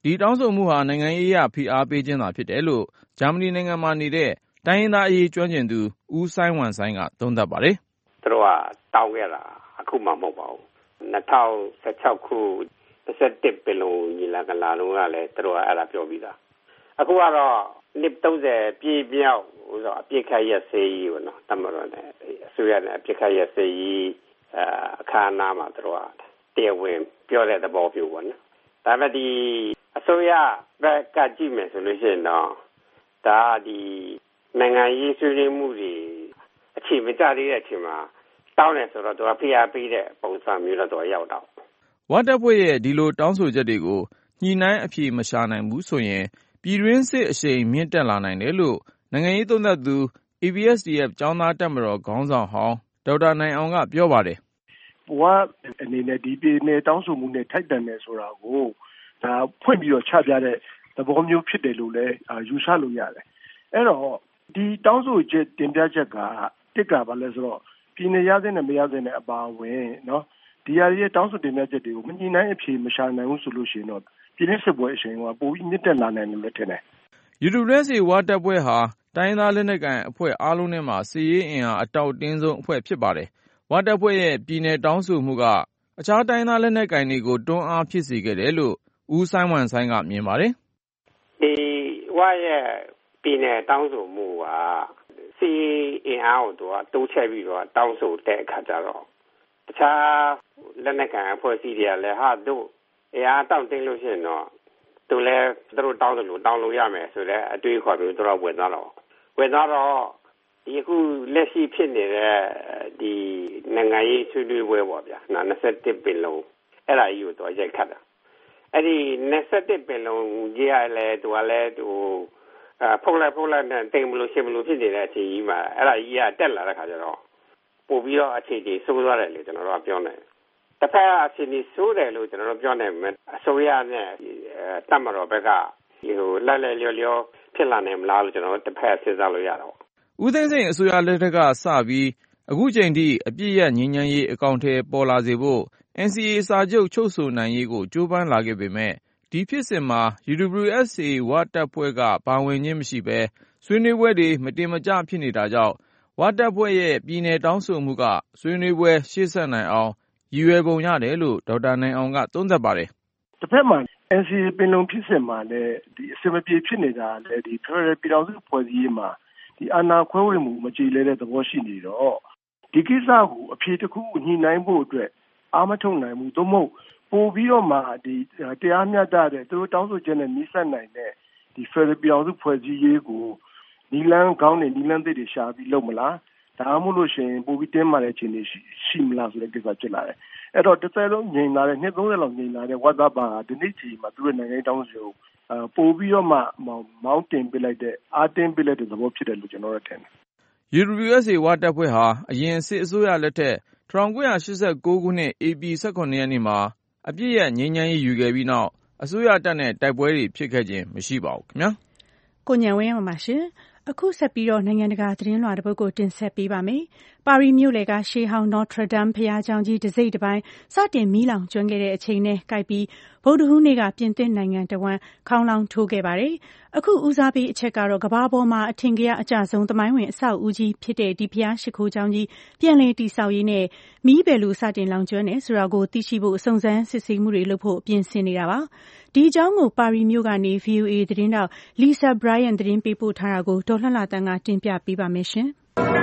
ဒီတောင်းဆိုမှုဟာနိုင်ငံရေးအရဖိအားပေးခြင်းသာဖြစ်တယ်လို့ဂျာမနီနိုင်ငံမှာနေတဲ့တိုင်းရင်းသားအရေးကျွမ်းကျင်သူဦးစိုင်းဝမ်ဆိုင်းကသုံးသပ်ပါတယ်။သူတို့ကတောင်းခဲ့တာအခုမှမဟုတ်ပါဘူး။၂၀၁၆ခု၂၁ပင်လုံညီလာခံလာလုံးကလည်းသူတို့ကအဲ့ဒါပြောပြီးသား။အခုကတော့နှစ်သုံးဆယ်ပြည့်မြောက်ဟိုဆိုအပြစ်ခတ်ရက်စေးကြီးပေါ့နော်။တမတော်နဲ့အစိုးရနဲ့အပြစ်ခတ်ရက်စေးကြီးအခမ်းအနားမှာသူတို့ကတရားဝင်ပြောတဲ့သဘောမျိုးပေါ့နော်။ဒါပေမဲ့ဒီအစိုးရဘက်ကကြည့်မယ်ဆိုလို့ရှိရင်တော့ဒါဒီနိုင်ငံရေးဆွေးနွေးမှုတွေအခြေမကျသေးတဲ့အချိန်မှာတောင်းတယ်ဆိုတော့သူကဖိအားပေးတဲ့ပုံစံမျိုးတော့သူကရောက်တော့ဝတ်တပ်ဖွဲ့ရဲ့ဒီလိုတောင်းဆိုချက်တွေကိုညှိနှိုင်းအဖြေမရှာနိုင်ဘူးဆိုရင်ပြည်တွင်းစစ်အရှိန်မြင့်တက်လာနိုင်တယ်လို့နိုင်ငံရေးသုံးသပ်သူ A B S D F ကျောင်းသားတပ်မတော်ခေါင်းဆောင်ဟောင်းဒေါက်တာနိုင်အောင်ကပြောပါတယ်။ဝတ်အနေနဲ့ဒီပြည်နယ်တောင်းဆိုမှုနဲ့ထိုက်တန်တယ်ဆိုတာကိုဒါဖွင့်ပြီးတော့ချပြတဲ့သဘောမျိုးဖြစ်တယ်လို့လည်းယူဆလို့ရတယ်။အဲ့တော့ဒီတောင်းဆိုချက်တင်ပြချက်ကတစ်ကပါလဲဆိုတော့ပြည်နယ်ရတဲ့နဲ့မရတဲ့အပါအဝင်နော်ဒီအရေးတောင်းဆိုတင်ပြချက်တွေကိုမညှိနှိုင်းအဖြေမရှာနိုင်ဘူးဆိုလို့ရှိရင်တော့ပြည်နယ်စစ်ပွဲအချိန်ကပိုပြီးမြင့်တက်လာနိုင်တယ်လို့ထင်တယ်။ U W S A ဝါတပ်ဖွဲ့ဟာတိုင်းသားလက်နက်ကိုင်အဖွဲ့အားလုံးထဲမှာစစ်ရေးအင်အားအတောက်တင်းဆုံးအဖွဲ့ဖြစ်ပါတယ်။ဝါတပ်ဖွဲ့ရဲ့ပြည်နယ်တောင်းဆိုမှုကအခြားတိုင်းသားလက်နက်ကိုင်တွေကိုတွန်းအားဖြစ်စေခဲ့တယ်လို့ဦးစိုင်းဝမ်ဆိုင်းကမြင်ပါတယ်။ဒီဝါရဲ့ပြည်နယ်တောင်းဆိုမှုကစီအင်အားကိုတော့တိုးချဲ့ပြီးတော့တောင်းဆိုတဲ့အခါကျတော့တခြားလက်နက်ကိုင်အဖွဲ့အစည်းတွေကလည်းဟာတို့အင်အားတောင်းတင်းလို့ရှိရင်တော့သူလည်းသူတို့တောင်းတယ်လို့တောင်းလို့ရမယ်ဆိုတဲ့အတွေးခေါ်ပြီးသူတို့ဝင်သွားတော့ဝင်သွားတော့ဒီအခုလက်ရှိဖြစ်နေတဲ့ဒီနိုင်ငံရေးဆွေးနွေးပွဲပေါ့ဗျာ၂၁ပင်လုံးအဲ့ဒါကြီးကိုတော့ရိုက်ခတ်တာအဲ့ဒီ၂၁ပင်လုံးကြီးရလဲသူကလည်းသူအဖုတ်လိုက်ဖုတ်လိုက်နဲ့တိမ်မလို့ရှင်းမလို့ဖြစ်နေတဲ့အချိန်ကြီးမှာအဲ့ဒါကြီးကတက်လာတဲ့ခါကျတော့ပို့ပြီးတော့အခြေအနေဆိုးသွားတယ်လို့ကျွန်တော်တို့ကပြောနေတယ်တစ်ဖက်အခြေအနေဆိုးတယ်လို့ကျွန်တော်တို့ပြောနေမယ်အစိုးရနဲ့တပ်မတော်ဘက်ကဟိုလက်လက်လျော်လျော်ဖြစ်လာနိုင်မလားလို့ကျွန်တော်တို့တစ်ဖက်စဉ်းစားလို့ရတော့ဦးသိန်းစိန်အစိုးရလက်ထက်ကစပြီးအခုချိန်ထိအပြည့်ရငြိမ်းချမ်းရေးအကောင့်ထဲပေါ်လာစေဖို့ N C A စာချုပ်ချုပ်ဆိုနိုင်ရေးကိုကြိုးပမ်းလာခဲ့ပေမဲ့ဒီဖြစ်စဉ်မှာ U W S A ဝတပ်ဖွဲ့ကပါဝင်ခြင်းမရှိဘဲဆွေးနွေးပွဲတွေမတင်မကျဖြစ်နေတာကြောင့်ဝတပ်ဖွဲ့ရဲ့ပြည်နယ်တောင်းဆိုမှုကဆွေးနွေးပွဲရှေ့ဆက်နိုင်အောင်ရည်ရွယ်ပုံရတယ်လို့ဒေါက်တာနိုင်အောင်ကသုံးသပ်ပါတယ်။တစ်ဖက်မှာ N C A ပင်လုံဖြစ်စဉ်မှာလည်းဒီအစမပြေဖြစ်နေတာလည်းဒီဖက်ဒရယ်ပြည်ထောင်စုဖွဲ့စည်းရေးမှာဒီအာဏာခွဲဝေမှုမကြည်လဲတဲ့သဘောရှိနေတော့ဒီကိစ္စကိုအဖြေတစ်ခုညှိနှိုင်းဖို့အတွက်အာမထုတ်နိုင်မှုသို့မဟုတ်ပို့ပြီးတော့မှဒီတရားမျှတတဲ့သူတို့တောင်းဆိုချက်နဲ့နှိစက်နိုင်တဲ့ဒီဖက်ဒရယ်ပြည်ထောင်စုဖွဲ့စည်းရေးကိုနီလန်းကောင်းနေနီလန်းသစ်တွေရှာပြီးလုပ်မလားဒါမှမဟုတ်လို့ရှိရင်ပို့ပြီးတင်းမာတဲ့အခြေအနေရှိရှိမလားဆိုတဲ့ကိစ္စဖြစ်လာတယ်အဲ့တော့တစ်သက်လုံးငြိမ်လာတဲ့နှစ်သုံးဆယ်လောက်ငြိမ်လာတဲ့ဝတ်သားပါဒီနေ့ချိန်မှာသူတို့နိုင်ငံတောင်းဆိုပို့ပြီးတော့မှမောင်းတင်ပစ်လိုက်တဲ့အာတင်းပစ်လိုက်တဲ့သဘောဖြစ်တယ်လို့ကျွန်တော်တို့ထင်တယ် U W S A ဝတပ်ဖွဲ့ဟာအရင်စစ်အစိုးရလက်ထက်၁၉၈၉ခုနှစ်ဧပြီ၁၇ရက်နေ့မှာအပြည့်ရငြိမ်းချမ်းရေးယူခဲ့ပြီးနောက်အစိုးရတပ်နဲ့တိုက်ပွဲတွေဖြစ်ခဲ့ခြင်းမရှိပါဘူးခင်ဗျာကိုညံဝင်းပါရှင်အခုဆက်ပြီးတော့နိုင်ငံတကာသတင်းလွှာတစ်ပုဒ်ကိုတင်ဆက်ပေးပါမယ်။ပါရီမြို့လယ်ကရှေးဟောင်း Notre Dame ဘုရားကျောင်းကြီးတစ်စိတ်တစ်ပိုင်းစတင်မီးလောင်ကျွမ်းခဲ့တဲ့အချိန်နဲ့ကိုက်ပြီးဗုဒ္ဓဟူးနေ့ကပြင်သစ်နိုင်ငံတဝန်းခေါင်းလောင်ထိုးခဲ့ပါတယ်။အခုဦးစားပေးအချက်ကတော့ကမ္ဘာပေါ်မှာအထင်ကရအကျဆုံးသမိုင်းဝင်အဆောက်အဦကြီးဖြစ်တဲ့ဒီဘုရားရှိခိုးကျောင်းကြီးပြန်လည်တည်ဆောက်ရေးနဲ့မီးဘယ်လိုစတင်လောင်ကျွမ်းတယ်ဆိုတာကိုသိရှိဖို့စုံစမ်းစစ်ဆေးမှုတွေလုပ်ဖို့ပြင်ဆင်နေတာပါ။ဒီအကြောင်းကိုပါရီမြို့ကနေ V O A သတင်းတောက် Lisa Bryant သတင်းပေးပို့ထားတာကိုဒေါ်လှလှတန်းကတင်ပြပေးပါမယ်ရှင်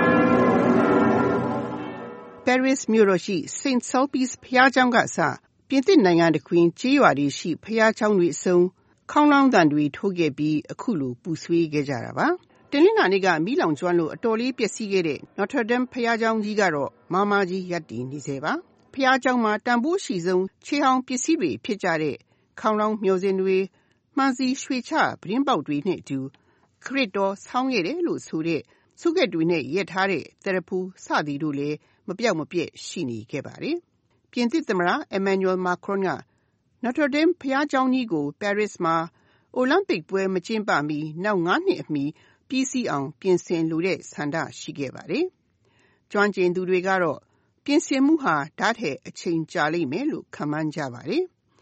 ။ Paris မြို့တော်ရှိ Saint Sulpice ဘုရားကျောင်းကအစပြင်သစ်နိုင်ငံတခွင်ကြေးရွာတွေရှိဘုရားကျောင်းတွေအစုံခေါင်းလောင်းတန်တွေထိုးခဲ့ပြီးအခုလိုပူဆွေးခဲ့ကြတာပါ။တင်လင်းနာနေ့ကမီးလောင်ကျွမ်းလို့အတော်လေးပျက်စီးခဲ့တဲ့ Notre Dame ဘုရားကျောင်းကြီးကတော့မာမာကြီးရပ်တည်နေစေပါ။ဘုရားကျောင်းမှာတန်ဖိုးရှိဆုံးခြေဟောင်းပစ္စည်းတွေဖြစ်ကြတဲ့ခေါင်းလောင်းမျှော်စင်တွေမှန်စီရွှေချပရင်းပေါက်တွေနဲ့အတူခရစ်တော်ဆောင်းခဲ့တယ်လို့ဆိုတဲ့ဆုကက်တွေနဲ့ရက်ထားတဲ့သရဖူစသည်တို့လည်းမပြောက်မပြက်ရှိနေခဲ့ပါတယ်။ပြင်သစ်သမ္မတ Emmanuel Macron က Notre Dame ဘုရားကျောင်းကြီးကို Paris မှာ Olympic ပွဲမကျင်းပမီနောက်ငါးနှစ်အမီပြီးစီးအောင်ပြင်ဆင်လိုတဲ့ဆန္ဒရှိခဲ့ပါတယ်။ကျွမ်းကျင်သူတွေကတော့ပြင်ဆင်မှုဟာဓာတ်ထက်အချိန်ကြာလိမ့်မယ်လို့ခန့်မှန်းကြပါတယ်။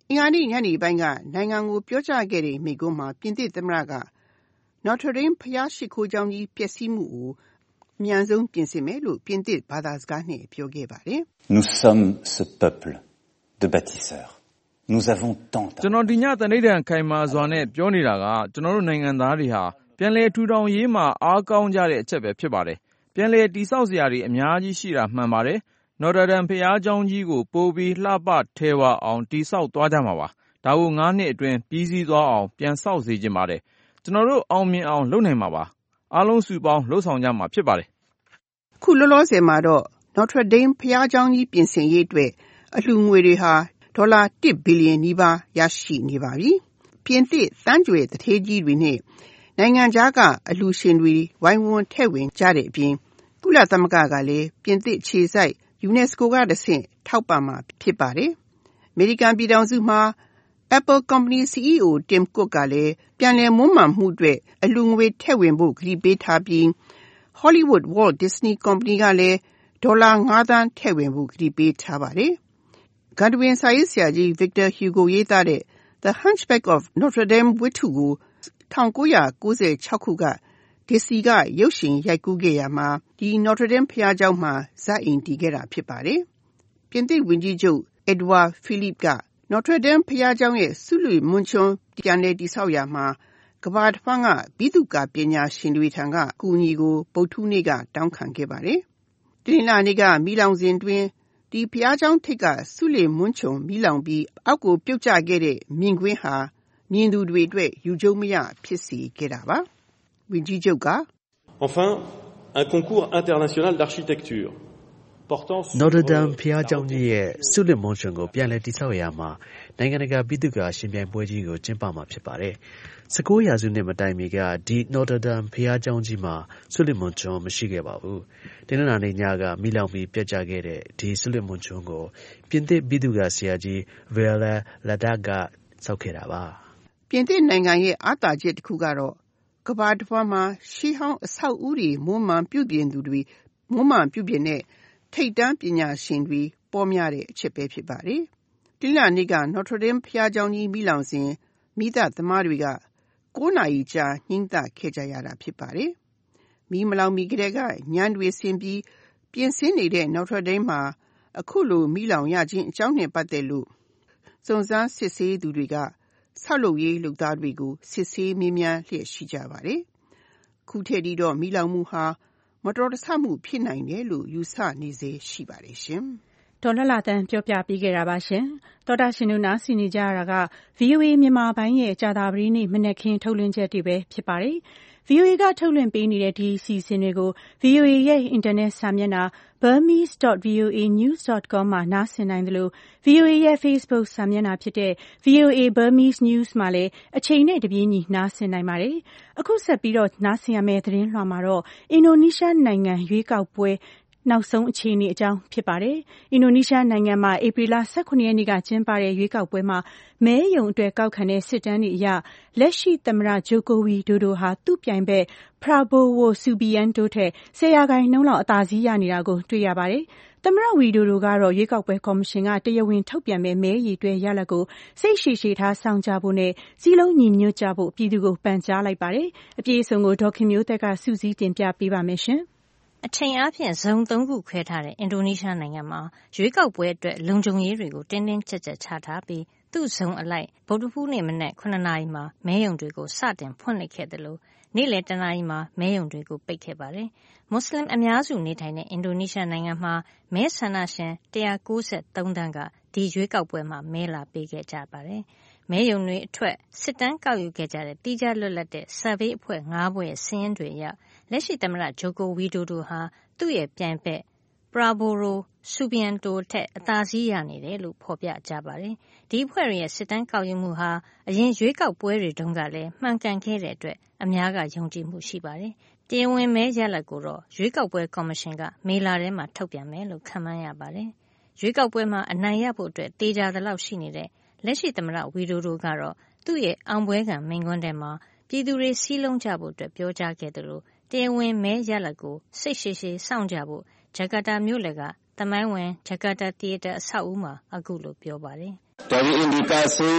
အင်္ဂါနေ့ညနေပိုင်းကနိုင်ငံကိုပြောကြားခဲ့တဲ့မိန့်ခွန်းမှာပြင်သစ်သမ္မတက Notre Dame ဘုရားရှိခိုးကျောင်းကြီးပျက်စီးမှုကိုအမြန်ဆုံးပြင်ဆင်မယ်လို့ပြင်သစ်ဘာသာစကားနဲ့ပြောခဲ့ပါတယ်။ Nous sommes ce peuple de bâtisseurs. Nous avons tant. ကျွန်တော်ဒီညတနေ့တန်ခိုင်မာစွာနဲ့ပြောနေတာကကျွန်တော်တို့နိုင်ငံသားတွေဟာပြန်လည်ထူထောင်ရေးမှာအားကောင်းကြတဲ့အချက်ပဲဖြစ်ပါတယ်။ပြန်လည်တည်ဆောက်စရာတွေအများကြီးရှိတာမှန်ပါတယ်။ Notre Dame ဘုရားကျောင်းကြီးကိုပိုပြီးလှပထဲဝအောင်တည်ဆောက်သွားကြမှာပါ။ဒါကိုငါးနှစ်အတွင်းပြီးစီးသွားအောင်ပြန်ဆောက်စေချင်ပါတယ်။ကျွန်တော်တို့အောင်မြင်အောင်လုပ်နိုင်မှာပါ။အားလုံးစုပေါင်းလှုပ်ဆောင်ကြမှာဖြစ်ပါတယ်။အခုလောလောဆယ်မှာတော့ Notre Dame ဘုရားကျောင်းကြီးပြင်ဆင်ရေးအတွက်အလှူငွေတွေဟာဒေါ်လာတစ်ဘီလီယံနီးပါးရရှိနေပါပြီ။ပြင်သစ်တန်းကြွယ်တထေးကြီးတွေနဲ့နိုင်ငံခြားကအလှူရှင်တွေဝိုင်းဝန်းထည့်ဝင်ကြတဲ့အပြင်ကုလသမဂ္ဂကလည်းပြင်သစ်ခြေစိုက် UNESCO ကတဆင့်ထောက်ပံ့မှာဖြစ်ပါတယ်။အမေရိကန်ပြည်ထောင်စုမှာ Apple Company စီ အီးအို Tim Cook ကလည်းပြန်လည်မွမ်းမံမှုအတွက်အလှူငွေထည့်ဝင်ဖို့ကတိပေးထားပြီး Hollywood Walt Disney Company ကလည်းဒေါ်လာငါးသန်းထည့်ဝင်ဖို့ကတိပေးထားပါတယ်။ဂန္ဓဝင်စာရေးဆရာကြီး Victor Hugo ရေးသားတဲ့ The Hunchback of Notre Dame ဝတ္ထုကို၁၉၉၆ခုကဒီစီကရုပ်ရှင်ရိုက်ကူးခဲ့ရမှာဒီ Notre Dame ဘုရားကျောင်းမှာဇာတ်အိမ်တည်ခဲ့တာဖြစ်ပါတယ်။ပြင်သစ်ဝန်ကြီးချုပ် Edouard Philippe က Notre Dame ဘုရားကျောင်းရဲ့ဆုလွှေမွန်းချွန်းပြန်လည်တည်ဆောက်ရာမှာကမ္ဘာတစ်ဝှမ်းကဗိသုကာပညာရှင်တွေထံကအကူအညီကိုဗုဒ္ဓဟူးနေ့ကတောင်းခံခဲ့ပါတယ်။ဒီနေ့နေ့ကမီးလောင်စဉ်တွင်ဒီဘုရားကျောင်းထိပ်ကဆုလွှေမွန်းချွန်းမီးလောင်ပြီးအောက်ကိုပြုတ်ကျခဲ့တဲ့မြင်ကွင်းဟာမြင်သူတွေအတွက်ယူကျုံမရဖြစ်စေခဲ့တာပါ။ဝန်ကြီးချုပ်က Enfin un concours international d'architecture Notre Dame ဘုရားကျောင်းကြီးရဲ့ဆုလွှတ်မွန်းချွန်းကိုပြန်လည်တည်ဆောက်ရာမှာနိုင်ငံတကာဗိသုကာရှင်ပြိုင်ပွဲကြီးကိုကျင်းပမှာဖြစ်ပါတယ်။၁၉ရာစုနှစ်မတိုင်မီကဒီ Notre Dame ဘုရားကျောင်းကြီးမှာဆုလွှတ်မွန်းချွန်းမရှိခဲ့ပါဘူး။တနင်္လာနေ့ညကမီးလောင်ပြီးပြတ်ကျခဲ့တဲ့ဒီဆုလွှတ်မွန်းချွန်းကိုပြင်သစ်ဗိသုကာဆရာကြီး Viollet Ledac ကဆောက်ခဲ့တာပါ။ပြင်သစ်နိုင်ငံရဲ့အားသာချက်တစ်ခုကတော့ကမ္ဘာတစ်ဝှမ်းမှာရှေးဟောင်းအဆောက်အဦတွေမွမ်းမံပြုပြင်သူတွေမွမ်းမံပြုပြင်တဲ့ထိပ်တန်းပညာရှင်တွေပေါ်များတဲ့အချက်ပဲဖြစ်ပါတယ်။ဒီလနေ့က Notre Dame ဘုရားကျောင်းကြီးမီးလောင်စဉ်မိသားသမားတွေကကိုးနာရီကြာညှိနှိုင်းခဲ့ကြရတာဖြစ်ပါတယ်။မီးမလောင်မီကတည်းကညံတွေဆင်ပြီးပြင်ဆင်နေတဲ့ Notre Dame မှာအခုလိုမီးလောင်ရခြင်းအကြောင်းနဲ့ပတ်သက်လို့စုံစမ်းစစ်ဆေးသူတွေကဆောက်လုပ်ရေးလုပ်သားတွေကိုစစ်ဆေးမေးမြန်းလျက်ရှိကြပါတယ်။ခုထက်ထိတော့မီးလောင်မှုဟာမတော်တဆမှုဖြစ်နိုင်တယ်လို့ယူဆနေစေရှိပါတယ်ရှင်။ဒေါ်လလတန်းပြောပြပေးခဲ့တာပါရှင်။သောတာရှင်တို့နားဆင်နေကြရတာက ဗွီအိုအေ မြန်မာပိုင်းရဲ့ကြာသပတေးနေ့မနက်ခင်းထုတ်လွှင့်ချက်တွေပဲဖြစ်ပါတယ်။ဗွီအိုအေ ကထုတ်လွှင့်ပေးနေတဲ့ဒီအစီအစဉ်တွေကို ဗွီအိုအေ ရဲ့အင်တာနက်စာမျက်နှာ burmese dot voa news dot com မှာနားဆင်နိုင်သလို ဗွီအိုအေ ရဲ့ Facebook စာမျက်နှာဖြစ်တဲ့ ဗွီအိုအေ Burmese News မှာလည်းအချိန်နဲ့တပြေးညီနားဆင်နိုင်ပါတယ်။အခုဆက်ပြီးတော့နားဆင်ရမယ့်သတင်းလွှာမှာတော့အင်ဒိုနီးရှားနိုင်ငံရွေးကောက်ပွဲနောက်ဆုံးအခြေအနေအကြောင်းဖြစ်ပါတယ်။အင်ဒိုနီးရှားနိုင်ငံမှာဧပြီလ၁၇ရက်နေ့ကကျင်းပတဲ့ရွေးကောက်ပွဲမှာမဲရုံအတွက်ကောက်ခံတဲ့စစ်တမ်းတွေအရလက်ရှိသမ္မတဂျိုကိုဝီဒိုဒိုဟာသူ့ပြိုင်ဘက် Prabowo Subianto ထက်ဆယ်ရာခိုင်နှုန်းလောက်အသာစီးရနေတာကိုတွေ့ရပါတယ်။သမ္မတဝီဒိုဒိုကတော့ရွေးကောက်ပွဲကော်မရှင်ကတရားဝင်ထုတ်ပြန်မဲ့မဲရည်တွဲရလဒ်ကိုစိတ်ရှည်ရှည်ထားဆောင်ကြဖို့နဲ့စည်းလုံးညီညွတ်ကြဖို့ပြည်သူကိုပန်ကြားလိုက်ပါတယ်။အပြည့်အစုံကိုဒေါခင်မျိုးသက်ကစုစည်းတင်ပြပေးပါမယ်ရှင်။အချိန်အားဖြင့်ဇုံသုံးခုခွဲထားတဲ့အင်ဒိုနီးရှားနိုင်ငံမှာရွေးကောက်ပွဲအတွက်လုံခြုံရေးတွေကိုတင်းတင်းကျပ်ကျပ်ချထားပြီးသူ့ဇုံအလိုက်ဗုဒ္ဓဟူးနေ့မနက်ခုနှစ်နာရီမှာမဲရုံတွေကိုစတင်ဖွင့်လှစ်ခဲ့တယ်လို့နေ့လယ်တနာရီမှာမဲရုံတွေကိုပိတ်ခဲ့ပါတယ်။မွတ်စလင်အများစုနေထိုင်တဲ့အင်ဒိုနီးရှားနိုင်ငံမှာမဲဆန္ဒရှင်၁၉၃သန်းကဒီရွေးကောက်ပွဲမှာမဲလာပေးခဲ့ကြပါတယ်။မဲရုံတွေအထွက်စစ်တမ်းကောက်ယူခဲ့ကြတဲ့တိကျလွတ်လပ်တဲ့ survey အဖွဲ့၅ဘွဲ့ရဲ့စာရင်းတွေအရလက်ရှိသမ္မတဂျိုကိုဝီဒိုဒိုဟာသူ့ရဲ့ပြိုင်ဘက် Prabowo Subianto ထက်အသာစီးရနေတယ်လို့ဖော်ပြကြပါတယ်။ဒီအဖွဲ့ရဲ့စစ်တမ်းကောက်ယူမှုဟာအရင်ရွေးကောက်ပွဲတွေတုန်းကလည်းမှန်ကန်ခဲ့တဲ့အတွက်အများကယုံကြည်မှုရှိပါတယ်။တရားဝင်မဲရလဒ်ကိုတော့ရွေးကောက်ပွဲကော်မရှင်ကမေလထဲမှာထုတ်ပြန်မယ်လို့ခန့်မှန်းရပါတယ်။ရွေးကောက်ပွဲမှာအနိုင်ရဖို့အတွက်တေချာသလောက်ရှိနေတဲ့လက်ရှိသမ္မတဝီဒိုဒိုကတော့သူ့ရဲ့အောင်ပွဲခံမိန့်ခွန်းထဲမှာပြည်သူတွေစည်းလုံးကြဖို့အတွက်ပြောကြားခဲ့တယ်လို့တရားဝင်မဲရလဒ်ကိုစိတ်ရှည်ရှည်စောင့်ကြဖို့ဂျကာတာမြို့လယ်ကသမိုင်းဝင်ဂျကာတာသီယေတာအဆောက်အဦမှာအခုလိုပြောပါတယ် dari indikasi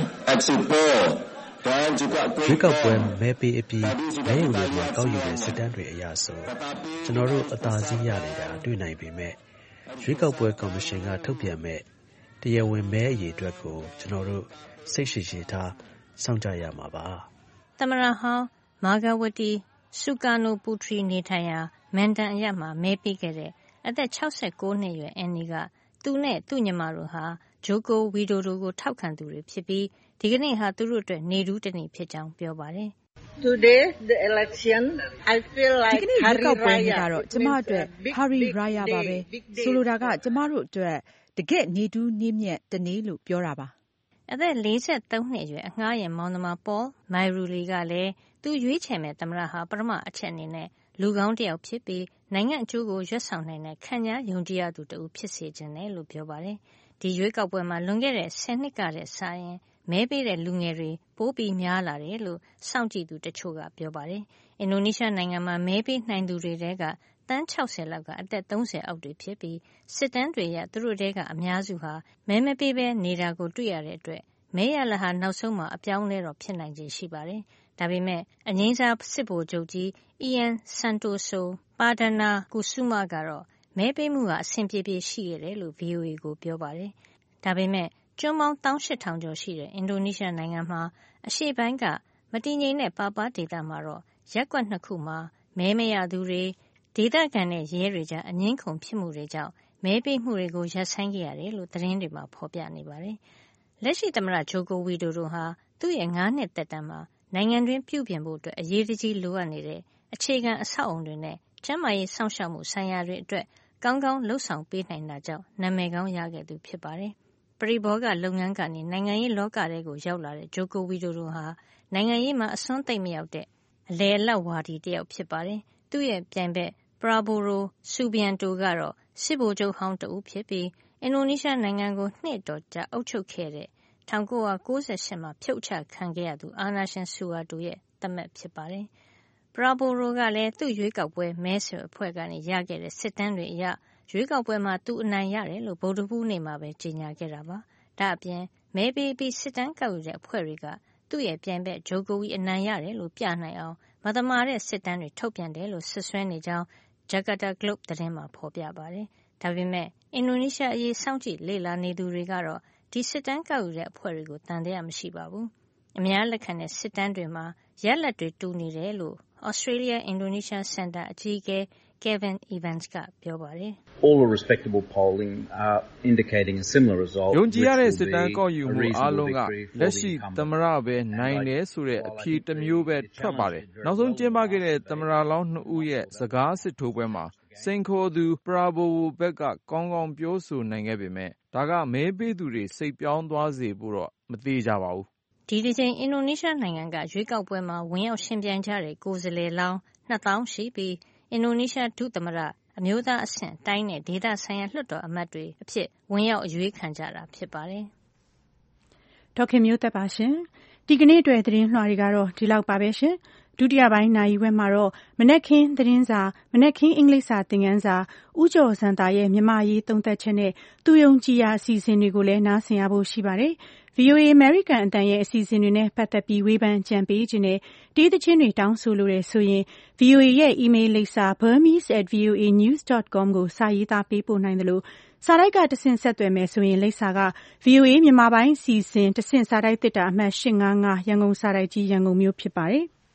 ekspor dan juga ရွေးကောက်ပွဲမဲပေးအပြီးမဲရုံတွေမှာကောက်ယူတဲ့စစ်တမ်းတွေအရဆိုကျွန်တော်တို့အသာစီးရနေတာတွေ့နိုင်ပေမဲ့ရွေးကောက်ပွဲကော်မရှင်ကထုတ်ပြန်မဲ့တရားဝင်မဲအရေအတွက်ကိုကျွန်တော်တို့စိတ်ရှိရှိထားစောင့်ကြရမှာပါသမရဟောင်းမာဂဝတီစုကာနိုပူထရီနေထိုင်ရာမန်တန်အရမှာမဲပေးခဲ့တဲ့အသက်၆၉နှစ်အရွယ်အန်နီကသူနဲ့သူ့ညီမတို့ဟာဂျိုကိုဝီဒိုဒိုကိုထောက်ခံသူတွေဖြစ်ပြီးဒီကနေ့ဟာသူတို့အတွက်နေထူးတစ်နေ့ဖြစ်ကြောင်းပြောပါတယ်။ Today the election I feel like ဒီကနေ့ရွေးကောက်ပွဲကြီးကတော့ကျမအတွက် Hari Raya ပါပဲဆိုလိုတာကကျမတို့အတွက်တကယ့်နေထူးနေ့မြတ်တနေ့လို့ပြောတာပါအသက်၄၃နှစ်အရွယ်အငှားရမောင်နှမပေါ်မိုင်ရူလီကလည်းသူရွေးချယ်မဲ့သမရဟာပထမအချက်အနေနဲ့လူကောင်းတစ်ယောက်ဖြစ်ပြီးနိုင်ငံအကျိုးကိုရွတ်ဆောင်နိုင်တဲ့ခံကြားယုံကြည်ရသူတဦးဖြစ်စေခြင်းနဲ့လို့ပြောပါတယ်ဒီရွေးကောက်ပွဲမှာလွန်ခဲ့တဲ့ဆယ်နှစ်ကတည်းကစရင်မဲပေးတဲ့လူငယ်တွေပိုးပြီးများလာတယ်လို့စောင့်ကြည့်သူတချို့ကပြောပါတယ်အင်ဒိုနီးရှားနိုင်ငံမှာမဲပေးနိုင်သူတွေထဲကတန်း၆၀လောက်ကအသက်၃၀အောက်တွေဖြစ်ပြီးစစ်တမ်းတွေရသူတို့တဲကအများစုဟာမဲမပေးဘဲနေတာကိုတွေ့ရတဲ့အတွက်မဲရလဟာနောက်ဆုံးမှာအပြောင်းလဲတော့ဖြစ်နိုင်ခြေရှိပါတယ်ဒါပေမဲ့အငိမ့်စားစစ်ဗိုလ်ချုပ်ကြီးအီယန်ဆန်တိုဆိုပါဒနာကူဆူမာကတော့မဲပေးမှုကအဆင်ပြေပြေရှိရတယ်လို့ ဗီအိုအေ ကိုပြောပါတယ်ဒါပေမဲ့ကျွန်းပေါင်း၁၈၀၀၀ကျော်ရှိတဲ့အင်ဒိုနီးရှားနိုင်ငံမှာအရှေ့ပိုင်းကမတည်ငြိမ်တဲ့ပါပါဒေသမှာတော့ရပ်ကွက်နှစ်ခုမှာမဲမရသူတွေဒေသခံနဲ့ရဲတွေကြားအငြင်းခုန်ဖြစ်မှုတွေကြောင့်မဲပေးမှုတွေကိုရပ်ဆိုင်းခဲ့ရတယ်လို့သတင်းတွေမှာဖော်ပြနေပါတယ်လက်ရှိသမ္မတဂျိုကိုဝီဒိုဒိုဟာသူ့ရဲ့၅နှစ်သက်တမ်းမှာနိုင်ငံတွင်းပြုပြင်ဖို့အတွက်အရေးကြီးလိုအပ်နေတဲ့အခြေခံအဆောက်အုံတွေနဲ့ကျန်းမာရေးစောင့်ရှောက်မှုဆိုင်ရာတွေအတွက်ကောင်းကောင်းလှုပ်ဆောင်ပေးနိုင်တာကြောင့်နာမည်ကောင်းရခဲ့သူဖြစ်ပါတယ်ပရိဘောဂလုပ်ငန်းကနေနိုင်ငံရေးလောကထဲကိုရောက်လာတဲ့ဂျိုကိုဝီဒိုဒိုဟာနိုင်ငံရေးမှာအစွန်းသိမ့်မရောက်တဲ့အလယ်အလတ်ဝါဒီတစ်ယောက်ဖြစ်ပါတယ်သူ့ရဲ့ပြိုင်ဘက်ပရာဘိုရိုဆူဘီယန်တိုကတော့စစ်ဗိုလ်ချုပ်ဟောင်းတဦးဖြစ်ပြီးအင်ဒိုနီးရှားနိုင်ငံကိုနှစ်တော်ကြာအုပ်ချုပ်ခဲ့တဲ့၁၉၉၈မှာဖြုတ်ချခံခဲ့ရသူအာနာရှင်ဆူဟာတိုရဲ့သမက်ဖြစ်ပါတယ်ပရာဘိုရိုကလည်းသူ့ရွေးကောက်ပွဲမဲဆွယ်အဖွဲ့ကနေရခဲ့တဲ့စစ်တမ်းတွေအရရွေးကောက်ပွဲမှာသူအနိုင်ရတယ်လို့ဗုဒ္ဓဟူးနေ့မှာပဲကြေညာခဲ့တာပါဒါအပြင်မဲပေးပြီးစစ်တမ်းကောက်ယူတဲ့အဖွဲ့တွေကသူ့ရဲ့ပြိုင်ဘက်ဂျိုကိုဝီအနိုင်ရတယ်လို့ပြနိုင်အောင်မသမာတဲ့စစ်တမ်းတွေထုတ်ပြန်တယ်လို့ဆွဆွဲနေကြောင်းဂျကာတာဂလုတ်သတင်းမှာဖော်ပြပါတယ်ဒါပေမဲ့အင်ဒိုနီးရှားအရေးစောင့်ကြည့်လေ့လာနေသူတွေကတော့ဒီစစ်တမ်းကောက်ယူတဲ့အဖွဲ့တွေကိုတန်တရားမရှိပါဘူးအများလက်ခံတဲ့စစ်တမ်းတွေမှာရလဒ်တွေတူနေတယ်လို့ Australia Indonesia Center အကြီးအကဲ Kevin Evans ကပြောပါတယ် All the respectable polling are indicating a similar result ယုံကြည်ရတဲ့စစ်တမ်းကောက်ယူမှုအားလုံးကလက်ရှိသမ္မတပဲနိုင်တယ်ဆိုတဲ့အဖြေတစ်မျိုးပဲထွက်ပါတယ်နောက်ဆုံးကျင်းပခဲ့တဲ့သမ္မတလောင်းနှစ်ဦးရဲ့စကားစစ်ထိုးပွဲမှာစိန်ခေါ်သူပရာဘိုဝိုဘက်ကကောင်းကောင်းပြောဆိုနိုင်ခဲ့ပေမဲ့ဒါကမဲပေးသူတွေစိတ်ပြောင်းသွားစေဖို့တော့မသေးကြပါဘူးဒီဒီချိန်အင်ဒိုနီးရှားနိုင်ငံကရွေးကောက်ပွဲမှာဝင်ရောက်ရှင်ပြိုင်ကြတဲ့ကိုယ်စားလှယ်လောင်းနှစ်သောင်းရှိပြီးအင်ဒိုနီးရှားဒုသမ္မတအမျိုးသားအဆင့်တိုင်းနဲ့ဒေသဆိုင်ရာလွှတ်တော်အမတ်တွေအဖြစ်ဝင်ရောက်အရွေးခံကြတာဖြစ်ပါတယ်။ဒေါက်ခင်မျိုးသက်ပါရှင်။ဒီကနေ့အတွက်သတင်းလွှာတွေကတော့ဒီလောက်ပါပဲရှင်။ဒုတိယပိုင်းနာရီဝက်မှာတော့မနက်ခင်းသတင်းစာမနက်ခင်းအင်္ဂလိပ်စာသင်ခန်းစာဦးကျော်စံတာရဲ့မြန်မာရေးသုံးသပ်ချက်နဲ့သူယုံကြည်ရာအစီအစဉ်တွေကိုလည်းနားဆင်ရဖို့ရှိပါတယ်။ ဗွီအိုအေ American အတန်ရဲ့အစီအစဉ်တွေနဲ့ပတ်သက်ပြီးဝေဖန်ကြံပေးခြင်းနဲ့တေးသချင်းတွေတောင်းဆိုလိုတယ်ဆိုရင် ဗွီအိုအေ ရဲ့ email လိပ်စာ burmese at voa news dot com ကိုစာရေးသားပေးပို့နိုင်တယ်လို့စာတိုက်ကတဆင့်ဆက်သွယ်မယ်ဆိုရင်လိပ်စာက ဗွီအိုအေ မြန်မာပိုင်းအစီအစဉ်တဆင့်စာတိုက်သစ်တာအမှတ်၈၅၅ရန်ကုန်စာတိုက်ကြီးရန်ကုန်မြို့ဖြစ်ပါတယ်။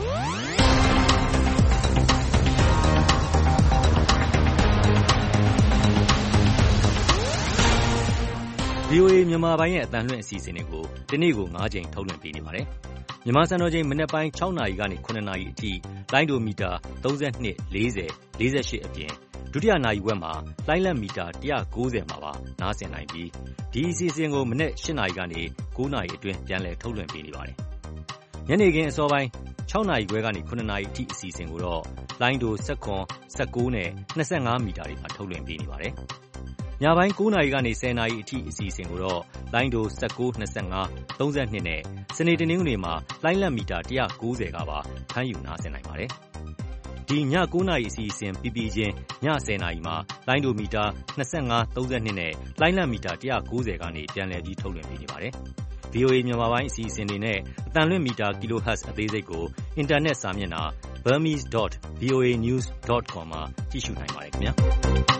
ဗွီအိုအေ မြန်မာပိုင်းရဲ့အသံလွှင့်အစီအစဉ်တွေကိုဒီနေ့ကို၅ကြိမ်ထုတ်လွှင့်ပေးနေပါတယ်။မြန်မာစံတော်ချိန်မနက်ပိုင်း၆နာရီကနေ၇နာရီအထိလိုင်းဒိုမီတာ၃၂ ၄၀ ၄၈အပြင်ဒုတိယနာရီဝက်မှာလိုင်းလက်မီတာ၁၉၀မှာပါနားဆင်နိုင်ပြီးဒီအစီအစဉ်ကိုမနက်၈နာရီကနေ၉နာရီအတွင်းပြန်လည်ထုတ်လွှင့်ပေးနေပါတယ်။ညနေခင်းအစောပိုင်း၆နာရီခွဲကနေ၇နာရီအထိအစီအစဉ်ကိုတော့လိုင်းဒို၁၇ ၁၉နဲ့၂၅မီတာတွေမှာထုတ်လွှင့်ပေးနေပါတယ်။ညပိုင်း၉နာရီကနေ၁၀နာရီအထိအစီအစဉ်ကိုတော့လိုင်းဒို၁၉ ၂၅ ၃၂နဲ့စနေတနင်္ဂနွေမှာလိုင်းလက်မီတာ၁၉၀ကပါဖမ်းယူနားဆင်နိုင်ပါတယ်။ဒီညကိုးနာရီအစီအစဉ်ပြီးပြီးချင်းညဆယ်နာရီမှာလိုင်းဒိုမီတာနှစ်၅ သုံး၂နဲ့လိုင်းလံမီတာone ninetyကနေပြန်လည်ပြီးထုတ်လွှင့်ပေးနေပါတယ်။ ဗွီအိုအေ မြန်မာပိုင်းအစီအစဉ်တွေနဲ့အသံလွှင့်မီတာ kilohertz အသေးစိတ်ကိုအင်တာနက်စာမျက်နှာ burmese dot voa news dot com မှာကြည့်ရှုနိုင်ပါတယ်ခင်ဗျာ။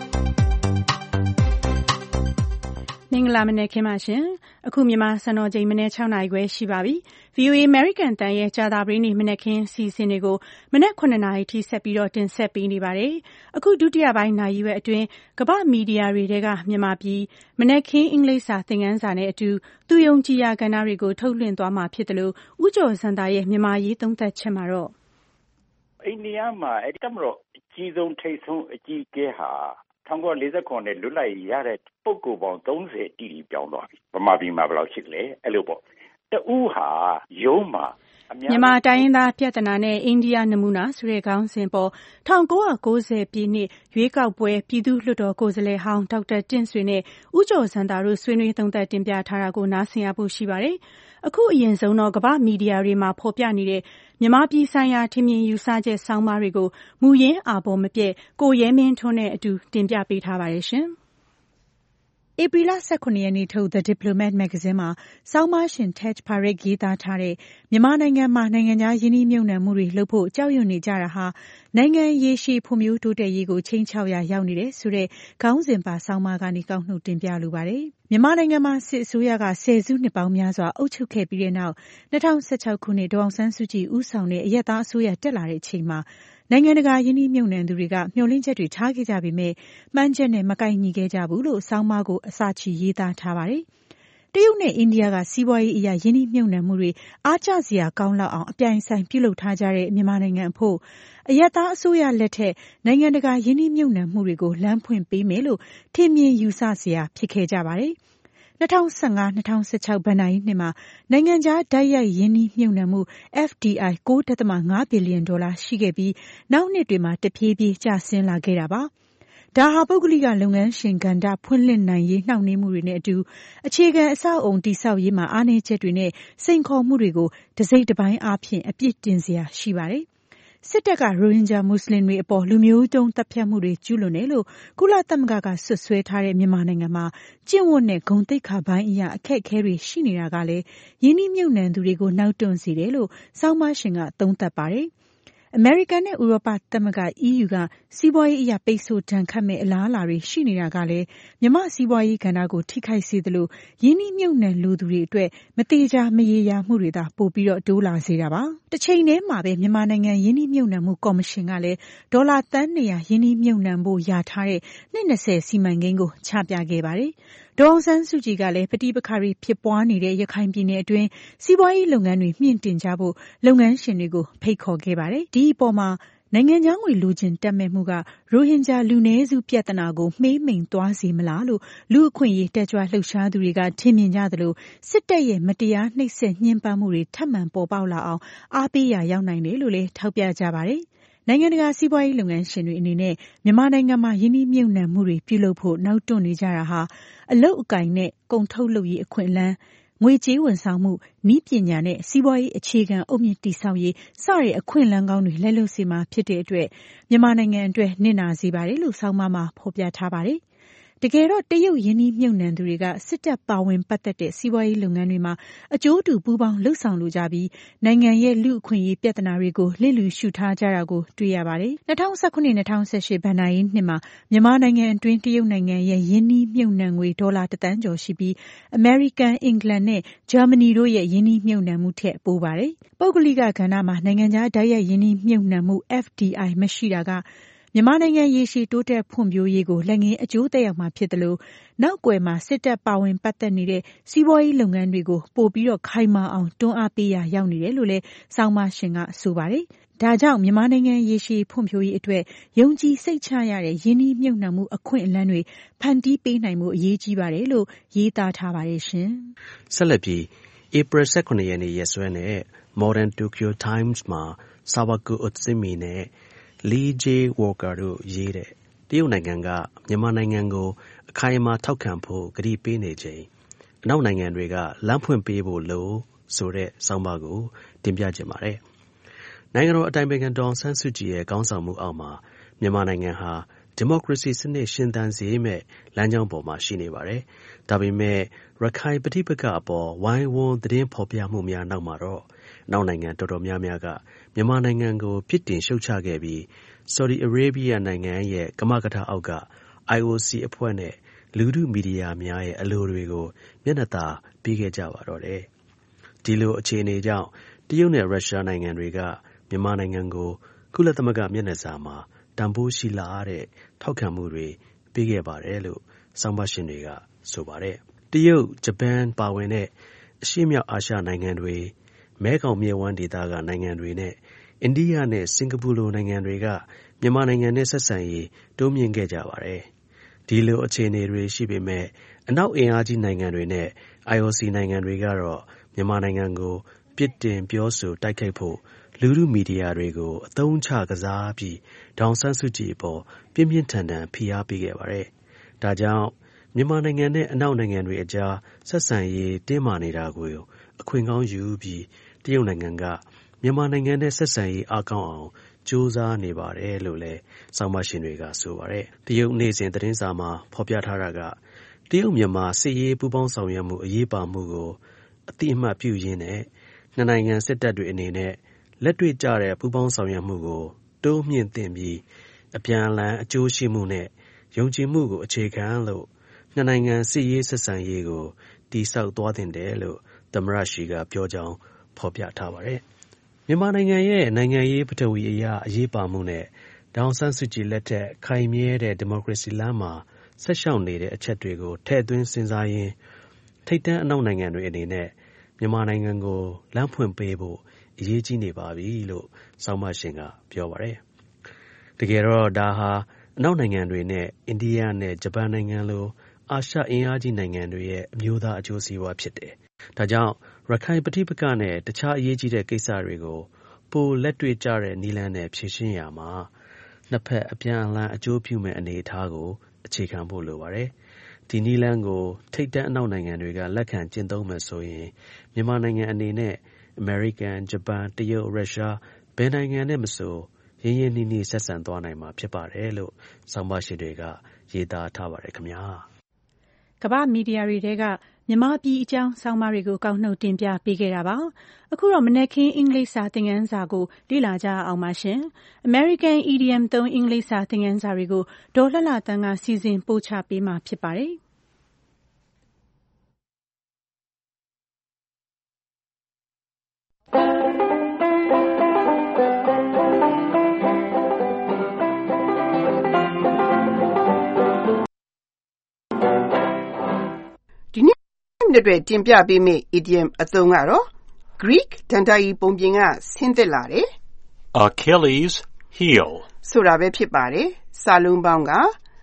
မင်္ဂလာမနက်ခင်းပါရှင်။အခုမြန်မာစံတော်ချိန်မနက်၆နာရီခွဲရှိပါပြီ။ ဗွီအိုအေ American တန်ရဲ့ကြာသပတေးနေ့မနက်ခင်းစီစဉ်တွေကိုမနက်ခုနှစ်နာရီထိဆက်ပြီးတော့တင်ဆက်ပေးနေပါတယ်။အခုဒုတိယပိုင်းနာရီဝက်အတွင်းကမ္ဘာမီဒီယာတွေထဲကမြန်မာပြည်မနက်ခင်းအင်္ဂလိပ်စာသင်ခန်းစာနဲ့အတူသူယုံကြည်ရာကဏ္ဍတွေကိုထုတ်လွှင့်သွားမှာဖြစ်တယ်လို့ဦးကျော်စံတာရဲ့မြန်မာရေးသုံးသပ်ချက်မှာတော့အိန္ဒိယမှာအဲ့ဒီတမလို့အကြီးဆုံးထိပ်ဆုံးအကြီးအကဲဟာ၁၉၄၇နဲ့လွတ်လပ်ရေးရတဲ့ပုဂ္ဂိုလ်ပေါင်း၃၀တီတီပြောင်းသွားပြီဗမာပြည်မှာဘယ်လောက်ရှိလဲအဲ့လိုပေါ့တူဟာရုံးမှာမြန်မာတိုင်းရင်းသားပြဿနာနဲ့အိန္ဒိယနမူနာဆိုတဲ့ခေါင်းစဉ်ပေါ်၁၉၉၀ပြည့်နှစ်ရွေးကောက်ပွဲပြည်သူ့လွှတ်တော်ကိုယ်စားလှယ်ဟောင်းဒေါက်တာတင့်ဆွေနဲ့ဦးကျော်စံတာတို့ဆွေးနွေးသုံးသပ်တင်ပြထားတာကိုနားဆင်ရဖို့ရှိပါတယ်။အခုအရင်ဆုံးတော့ကမ္ဘာမီဒီယာတွေမှာဖော်ပြနေတဲ့မြန်မာပြည်ဆိုင်ရာထင်မြင်ယူဆချက်ဆောင်းပါးတွေကိုမူရင်းအာပေါ်မပြည့်ကိုရဲမင်းထွန်းနဲ့အတူတင်ပြပေးထားပါတယ်ရှင်။ဧပြီလ၁၇ရက်နေ့ထုတ် The Diplomat မဂ္ဂဇင်းမှာဆောင်းပါးရှင် Tej Parekh ရေးသားထားတဲ့မြန်မာနိုင်ငံမှာနိုင်ငံခြားရင်းနှီးမြှုပ်နှံမှုတွေလုပ်ဖို့ကြောက်ရွံ့နေကြတာဟာနိုင်ငံရေရှည်ဖွံ့ဖြိုးတိုးတက်ရေးကိုချိန်ချောက်ရာရောက်နေတယ်ဆိုတဲ့ခေါင်းစဉ်ပါဆောင်းပါးကနေကောက်နှုတ်တင်ပြလိုပါတယ်။မြန်မာနိုင်ငံမှာစစ်အစိုးရကဆယ်စုနှစ်ပေါင်းများစွာအုပ်ချုပ်ခဲ့ပြီးတဲ့နောက်၂၀၁၆ခုနှစ်ဒေါ်အောင်ဆန်းစုကြည်ဦးဆောင်တဲ့အရပ်သားအစိုးရတက်လာတဲ့အချိန်မှာနိုင်ငံတကာယင်းနှီးမြှုပ်နှံသူတွေကမျှော်လင့်ချက်တွေထားခဲ့ကြပေမဲ့မှန်းချက်နဲ့မကိုက်ညီခဲ့ကြဘူးလို့ဆောင်းပါးကိုအစချီရေးသားထားပါတယ်။တရုတ်နဲ့အိန္ဒိယကစီးပွားရေးအရာယင်းနှီးမြှုပ်နှံမှုတွေအားကျစရာကောင်းလောက်အောင်အပြိုင်ဆိုင်ပြုလုပ်ထားကြတဲ့မြန်မာနိုင်ငံအဖို့အရပ်သားအစိုးရလက်ထက်နိုင်ငံတကာယင်းနှီးမြှုပ်နှံမှုတွေကိုလမ်းဖွင့်ပေးမယ်လို့ထင်မြင်ယူဆစရာဖြစ်ခဲ့ကြပါတယ်။၂၀၁၅-၂၀၁၆ဘဏ္ဍာရေးနှစ်မှာနိုင်ငံခြားတိုက်ရိုက်ရင်းနှီးမြှုပ်နှံမှု F D I ၉.၅ ဘီလီယံဒေါ်လာရှိခဲ့ပြီးနောက်နှစ်တွေမှာတဖြည်းဖြည်းကျဆင်းလာခဲ့တာပါ။ဒါဟာပုဂ္ဂလိကလုပ်ငန်းရှင်ကဏ္ဍဖွင့်လှစ်နိုင်ရေးနှောင့်နှေးမှုတွေနဲ့အတူအခြေခံအဆောက်အုံတည်ဆောက်ရေးမှာအားနည်းချက်တွေနဲ့စိန်ခေါ်မှုတွေကိုတစိတ်တပိုင်းအားဖြင့်အပြစ်တင်စရာရှိပါတယ်။စစ်တပ်ကရိုဟင်ဂျာမွတ်စလင်တွေအပေါ်လူမျိုးတုံးသတ်ဖြတ်မှုတွေကျူးလွန်တယ်လို့ကုလသမဂ္ဂကဆွဆွဲထားတဲ့မြန်မာနိုင်ငံမှာကျင့်ဝတ်နဲ့ဂုဏ်သိက္ခာပိုင်းအရာအခက်အခဲတွေရှိနေတာကလည်းယင်းနှိမ့်မြုပ်နှံသူတွေကိုနောက်တွန့်စေတယ်လို့ဆောင်းပါးရှင်ကသုံးသပ်ပါတယ်။အမေရိကန်နဲ့ဥရောပသမဂ္ဂ E U ကစီးပွားရေးအရာပိတ်ဆို့ဒဏ်ခတ်မဲ့အလားအလာတွေရှိနေတာကလည်းမြန်မာစီးပွားရေးကဏ္ဍကိုထိခိုက်စေသလိုယင်းနှိမ့်မြုပ်နှံလူသူတွေအတွက်မတေချာမရေရာမှုတွေသာပိုပြီးတော့တိုးလာစေတာပါ။တစ်ချိန်တည်းမှာပဲမြန်မာနိုင်ငံယင်းနှိမ့်မြုပ်နှံမှုကော်မရှင်ကလည်းဒေါ်လာသန်း၂၀၀ယင်းနှိမ့်မြုပ်နှံဖို့ယာထားတဲ့နှစ်၂၀စီမံကိန်းကိုချပြခဲ့ပါတယ်။ဒေါ်အောင်ဆန်းစုကြည်ကလည်းပဋိပက္ခတွေဖြစ်ပွားနေတဲ့ရခိုင်ပြည်နယ်အတွင်းစီးပွားရေးလုပ်ငန်းတွေမြင့်တင်ကြဖို့လုပ်ငန်းရှင်တွေကိုဖိတ်ခေါ်ခဲ့ပါတယ်။ဒီအပေါ်မှာနိုင်ငံခြားငွေလိုချင်တက်မဲ့မှုကရိုဟင်ဂျာလူနည်းစုပြဿနာကိုမှေးမှိန်သွားစေမလားလို့လူအခွင့်အရေးတက်ကြွလှုပ်ရှားသူတွေကထင်မြင်ကြသလိုစစ်တပ်ရဲ့မတရားနှိပ်စက်ညှဉ်းပန်းမှုတွေထပ်မံပေါ်ပေါက်လာအောင်အားပေးရာရောက်နိုင်တယ်လို့လည်းထောက်ပြကြပါတယ်။နိုင်ငံတကာစီးပွားရေးလုပ်ငန်းရှင်တွေအနေနဲ့မြန်မာနိုင်ငံမှာယင်းနှိမ့်မြုပ်နှံမှုတွေပြုလုပ်ဖို့နောက်တွန့်နေကြတာဟာအလုတ်အကင်နဲ့ကုန်ထုတ်လုပ်ရေးအခွင့်အလမ်းငွေကြေးဝန်ဆောင်မှုနည်းပညာနဲ့စီးပွားရေးအခြေခံအုတ်မြစ်တည်ဆောက်ရေးစတဲ့အခွင့်အလမ်းကောင်းတွေလက်လွတ်စေမှာဖြစ်တဲ့အတွက်မြန်မာနိုင်ငံအတွက်နစ်နာစေပါတယ်လို့ဆောင်းပါးမှာဖော်ပြထားပါတယ်။တကယ်တော့တရုတ်ယင်းနှိမ့်မြုပ်နှံသူတွေကစစ်တပ်ပါဝင်ပတ်သက်တဲ့စီးပွားရေးလုပ်ငန်းတွေမှာအကျိုးတူပူးပေါင်းလှုပ်ဆောင်လိုကြပြီးနိုင်ငံရဲ့လူအခွင့်အရေးပြဿနာတွေကိုလစ်လျူရှုထားကြတာကိုတွေ့ရပါတယ်။၂၀၁၇-၂၀၁၈ဘဏ္ဍာရေးနှစ်မှာမြန်မာနိုင်ငံအတွင်းတရုတ်နိုင်ငံရဲ့ယင်းနှိမ့်မြုပ်နှံငွေဒေါ်လာတစ်သန်းကျော်ရှိပြီးအမေရိကန်၊အင်္ဂလန်နဲ့ဂျာမနီတို့ရဲ့ယင်းနှိမ့်မြုပ်နှံမှုထက်ပိုပါတယ်။ပုဂ္ဂလိကကဏ္ဍမှာနိုင်ငံခြားတိုက်ရိုက်ယင်းနှိမ့်မြုပ်နှံမှု F D I မရှိတာကမြန်မာနိုင်ငံရေရှည်တိုးတက်ဖွံ့ဖြိုးရေးကိုလက်ငင်းအကျိုးသက်ရောက်မှာဖြစ်တယ်လို့နောက်ကွယ်မှာစစ်တပ်ပါဝင်ပတ်သက်နေတဲ့စီးပွားရေးလုပ်ငန်းတွေကိုပိုပြီးတော့ခိုင်မာအောင်တွန်းအားပေးရာရောက်နေတယ်လို့လည်းဆောင်းပါးရှင်ကဆိုပါတယ်။ဒါကြောင့်မြန်မာနိုင်ငံရေရှည်ဖွံ့ဖြိုးရေးအတွက်ယုံကြည်စိတ်ချရတဲ့ယင်းနှိမ့်မြုပ်နှံမှုအခွင့်အလမ်းတွေဖန်တီးပေးနိုင်မှုအရေးကြီးပါတယ်လို့ရေးသားထားပါတယ်ရှင်။ဆက်လက်ပြီးဧပြီ၁၇ရက်နေ့ရက်စွဲနဲ့ Modern Tokyo Times မှာ Sawako Utsumi နဲ့ Lee J. Walker တို့ရေးတဲ့တရုတ်နိုင်ငံကမြန်မာနိုင်ငံကိုအခိုင်အမာထောက်ခံဖို့ကတိပေးနေချိန်အနောက်နိုင်ငံတွေကလမ်းဖွင့်ပေးဖို့လို့ဆိုတဲ့ဆောင်းပါးကိုတင်ပြချင်ပါတယ်။နိုင်ငံတော်အတိုင်ပင်ခံဒေါ်အောင်ဆန်းစုကြည်ရဲ့ခေါင်းဆောင်မှုအောက်မှာမြန်မာနိုင်ငံဟာဒီမိုကရေစီစနစ်ရှင်သန်စေမယ့်လမ်းကြောင်းပေါ်မှာရှိနေပါတယ်။ဒါပေမဲ့ရခိုင်ပဋိပက္ခအပေါ်ဝိုင်းဝန်းသတင်းဖော်ပြမှုများနောက်မှာတော့နောက်နိုင်ငံတော်တော်များများကမြန်မာနိုင်ငံကိုပြစ်တင်ရှုတ်ချခဲ့ပြီး Saudi Arabia နိုင်ငံရဲ့ကမကထအောက်က I O C အဖွဲ့နဲ့လူထုမီဒီယာများရဲ့အလိုတွေကိုမျက်နှာသာပေးခဲ့ကြပါတော့တယ်။ဒီလိုအခြေအနေကြောင့်တရုတ်နဲ့ရုရှားနိုင်ငံတွေကမြန်မာနိုင်ငံကိုကုလသမဂ္ဂမျက်နှာစာမှာတန်ဖိုးရှိလာတဲ့ထောက်ခံမှုတွေပေးခဲ့ပါတယ်လို့ဆောင်းပါးရှင်တွေကဆိုပါတယ်။တရုတ်၊ဂျပန်ပါဝင်တဲ့အရှေ့မြောက်အာရှနိုင်ငံတွေမဲခေါင်မြစ်ဝှမ်းဒေသကနိုင်ငံတွေနဲ့အိန္ဒိယနဲ့စင်ကာပူလိုနိုင်ငံတွေကမြန်မာနိုင်ငံနဲ့ဆက်ဆံရေးတိုးမြှင့်ခဲ့ကြပါတယ်။ဒီလိုအခြေအနေတွေရှိပေမဲ့အနောက်အင်အားကြီးနိုင်ငံတွေနဲ့ I O C နိုင်ငံတွေကတော့မြန်မာနိုင်ငံကိုပြစ်တင်ပြောဆိုတိုက်ခိုက်ဖို့လူထုမီဒီယာတွေကိုအသုံးချကစားပြီးဒေါ်အောင်ဆန်းစုကြည်အပေါ်ပြင်းပြင်းထန်ထန်ဖိအားပေးခဲ့ပါတယ်။ဒါကြောင့်မြန်မာနိုင်ငံနဲ့အနောက်နိုင်ငံတွေအကြားဆက်ဆံရေးတင်းမာနေတာကိုအခွင့်ကောင်းယူပြီးတရုတ်နိုင်ငံကမြန်မာနိုင်ငံနဲ့ဆက်ဆံရေးအားကောင်းအောင်ကြိုးစားနေပါတယ်လို့လည်းဆောင်းပါးရှင်တွေကဆိုပါတယ်။တရုတ်နေ့စဉ်သတင်းစာမှာဖော်ပြထားတာကတရုတ်မြန်မာစစ်ရေးပူးပေါင်းဆောင်ရွက်မှုအရေးပါမှုကိုအတိအမှတ်ပြုရင်းနဲ့နှစ်နိုင်ငံစစ်တပ်တွေအနေနဲ့လက်တွေ့ကျတဲ့ပူးပေါင်းဆောင်ရွက်မှုကိုတိုးမြှင့်သင့်ပြီးအပြန်အလှန်အကျိုးရှိမှုနဲ့ယုံကြည်မှုကိုအခြေခံလို့နှစ်နိုင်ငံစစ်ရေးဆက်ဆံရေးကိုတည်ဆောက်သွားသင့်တယ်လို့သမ္မတရှီကပြောကြောင်းဖော်ပြထားပါတယ်။မြန်မာနိုင်ငံရဲ့နိုင်ငံရေးပထဝီအရာအရေးပါမှုနဲ့ဒေါ်အောင်ဆန်းစုကြည်လက်ထက်ခိုင်မြဲတဲ့ဒီမိုကရေစီလမ်းမှာဆက်ရှောင်နေတဲ့အချက်တွေကိုထည့်သွင်းစဉ်းစားရင်းထိပ်တန်းအနောက်နိုင်ငံတွေအနေနဲ့မြန်မာနိုင်ငံကိုလမ်းဖွင့်ပေးဖို့အရေးကြီးနေပါပြီလို့ဆောင်းပါးရှင်ကပြောပါတယ်။တကယ်တော့ဒါဟာအနောက်နိုင်ငံတွေနဲ့အိန္ဒိယနဲ့ဂျပန်နိုင်ငံလိုအာရှအင်အားကြီးနိုင်ငံတွေရဲ့အမျိုးသားအကျိုးစီးပွားဖြစ်တယ်။ဒါကြောင့်ရခိုင်ပဋိပက္ခနဲ့တခြားအရေးကြီးတဲ့ကိစ္စတွေကိုပိုလက်တွေ့ကျတဲ့နည်းလမ်းနဲ့ဖြေရှင်းရမှာနှစ်ဖက်အပြန်အလှန်အကျိုးပြုမဲ့အနေအထားကိုအခြေခံဖို့လိုပါတယ်။ဒီနည်းလမ်းကိုထိပ်တန်းအနောက်နိုင်ငံတွေကလက်ခံကျင့်သုံးမယ်ဆိုရင်မြန်မာနိုင်ငံအနေနဲ့အမေရိကန်၊ဂျပန်၊တရုတ်၊ရုရှားဘယ်နိုင်ငံနဲ့မဆိုရင်းရင်းနှီးနှီးဆက်ဆံသွားနိုင်မှာဖြစ်ပါတယ်လို့ဆောင်းပါးရှင်တွေကရေးသားထားပါတယ်ခင်ဗျာ။ကမ္ဘာမီဒီယာတွေထဲကမြန်မာပြည်အကြောင်းဆောင်းပါးတွေကိုကောက်နှုတ်တင်ပြပေးခဲ့တာပါ။အခုတော့မနက်ခင်းအင်္ဂလိပ်စာသင်ခန်းစာကိုလေ့လာကြအောင်ပါရှင်။ American Idiom သုံးအင်္ဂလိပ်စာသင်ခန်းစာတွေကိုဒေါ်လှလှသန်းကစီစဉ်ပို့ချပေးမှာဖြစ်ပါတယ်။ဒီနေ့အတွက်တင်ပြပေးမယ့် idiom အသုံးကတော့ Greek ဒဏ္ဍာရီပုံပြင်ကဆင်းသက်လာတယ် Achilles heel ဆိုတာပဲဖြစ်ပါတယ်။စာလုံးပေါင်းက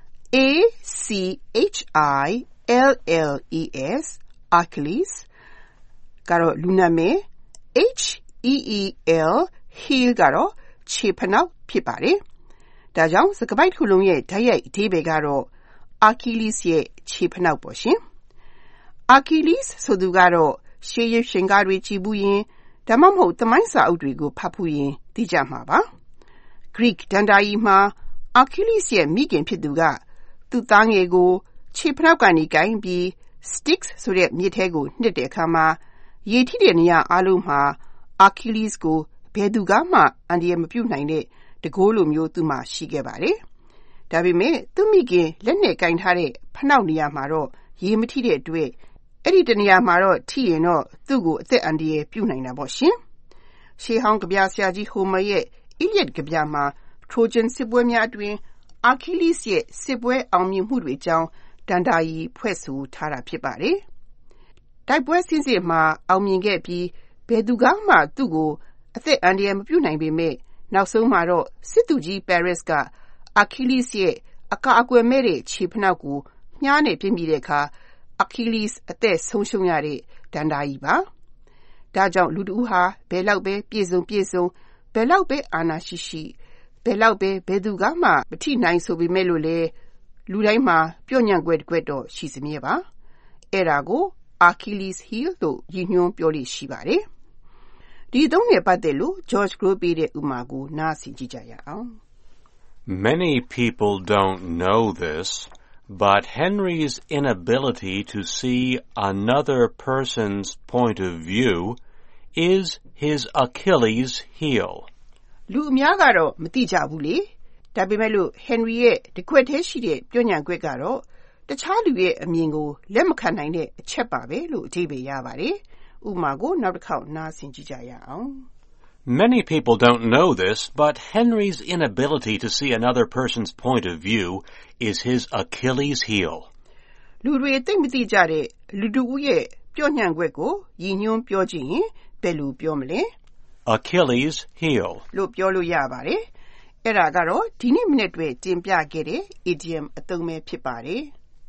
A C H I L L E S Achilles ကတော့လူနာမည် H E E L heel ကတော့ခြေဖနှောက်ဖြစ်ပါတယ်။ဒါကြောင့်စကားပိုက်တစ်ခုလုံးရဲ့တိုက်ရိုက်အဓိပ္ပာယ်ကတော့ Achilles ရဲ့ခြေဖနှောက်ပေါ့ရှင်။ Achilles ဆိုသူကတော့ရှေးရုပ်ရှင်ကားတွေကြည့်ဘူးရင်ဒါမှမဟုတ်သမိုင်းစာအုပ်တွေကိုဖတ်ဖူးရင်သိကြမှာပါ။ Greek ဒဏ္ဍာရီမှာ Achilles ရဲ့မိခင်ဖြစ်သူကသူ့သားငယ်ကိုခြေဖနှောက်ကနေကိုင်းပြီး Styx ဆိုတဲ့မြစ်ထဲကိုနှစ်တဲ့အခါမှာရေထိတဲ့နေရာအားလုံးမှာ Achilles ကိုဘယ်သူကမှအန္တရာယ်မပြုနိုင်တဲ့တကိုးလိုမျိုးသူ့မှာရှိခဲ့ပါတယ်။ဒါပေမဲ့သူ့မိခင်လက်နဲ့ကိုင်းထားတဲ့ဖနှောက်နေရာမှာတော့ရေမထိတဲ့အတွက်အဲ့ဒီတနေရာမှာတော့ထိရင်တော့သူ့ကိုအသက်အန္တရာယ်ပြုနိုင်တာပေါ့ရှင်။ရှေးဟောင်းကဗျာဆရာကြီးဟိုမာရဲ့ Iliad ကဗျာမှာ Trojan စစ်ပွဲများအတွင် Achilles ရဲ့စစ်ပွဲအောင်မြင်မှုတွေအကြောင်းဒဏ္ဍာရီဖွဲ့ဆိုထားတာဖြစ်ပါတယ်။တိုက်ပွဲစဉ်စဉ်မှာအောင်မြင်ခဲ့ပြီးဘယ်သူကမှသူ့ကိုအသက်အန္တရာယ်မပြုနိုင်ပေမဲ့နောက်ဆုံးမှာတော့စစ်သူကြီး Paris က Achilles ရဲ့အကာအကွယ်မဲ့တဲ့ခြေဖနှောက်ကိုမြားနဲ့ပြင်းပြီးတဲ့အခါAchilles အသက်ဆုံးရှုံးရတဲ့ဒဏ္ဍာရီပါ။ဒါကြောင့်လူတို့ဟာဘယ်လောက်ပဲပြည့်စုံပြည့်စုံဘယ်လောက်ပဲအာဏာရှိရှိဘယ်လောက်ပဲဘယ်သူကမှမထိနိုင်ဆိုပေမဲ့လို့လေလူတိုင်းမှာပြော့ညံ့ကွယ်ကွယ်တော့ရှိစမြဲပါ။အဲ့ဒါကို Achilles heel လို့ရည်ညွှန်းပြောလို့ရှိပါတယ်။ဒီအသုံးနဲ့ပတ်သက်လို့ George Crow ပေးတဲ့ဥပမာကိုနားဆင်ကြည့်ကြရအောင် Many people don't know this, but Henry's inability to see another person's point of view is his Achilles heel. လူအများကတော့မသိကြဘူးလေဒါပေမဲ့လို့ Henry ရဲ့တခွက်တည်းရှိတဲ့ပြောညံခွက်ကတော့တခြားလူရဲ့အမြင်ကိုလက်မခံနိုင်တဲ့အချက်ပါပဲလို့အဓိပ္ပာယ်ရပါတယ်ဥပမာကိုနောက်တစ်ခေါက်နားဆင်ကြည့်ကြရအောင် Many people don't know this, but Henry's inability to see another person's point of view is his Achilles heel. လူတွေသိမသိကြတဲ့လူတူဦးရဲ့ပြောညံခွက်ကိုရည်ညွှန်းပြောကြည့်ရင်ဘယ်လိုပြောမလဲ Achilles heel. လို့ပြောလို့ရပါတယ်အဲ့ဒါကတော့ဒီနေ့မိနစ်တွေတင်ပြခဲ့တဲ့ idiom အသုံးပဲဖြစ်ပါတယ်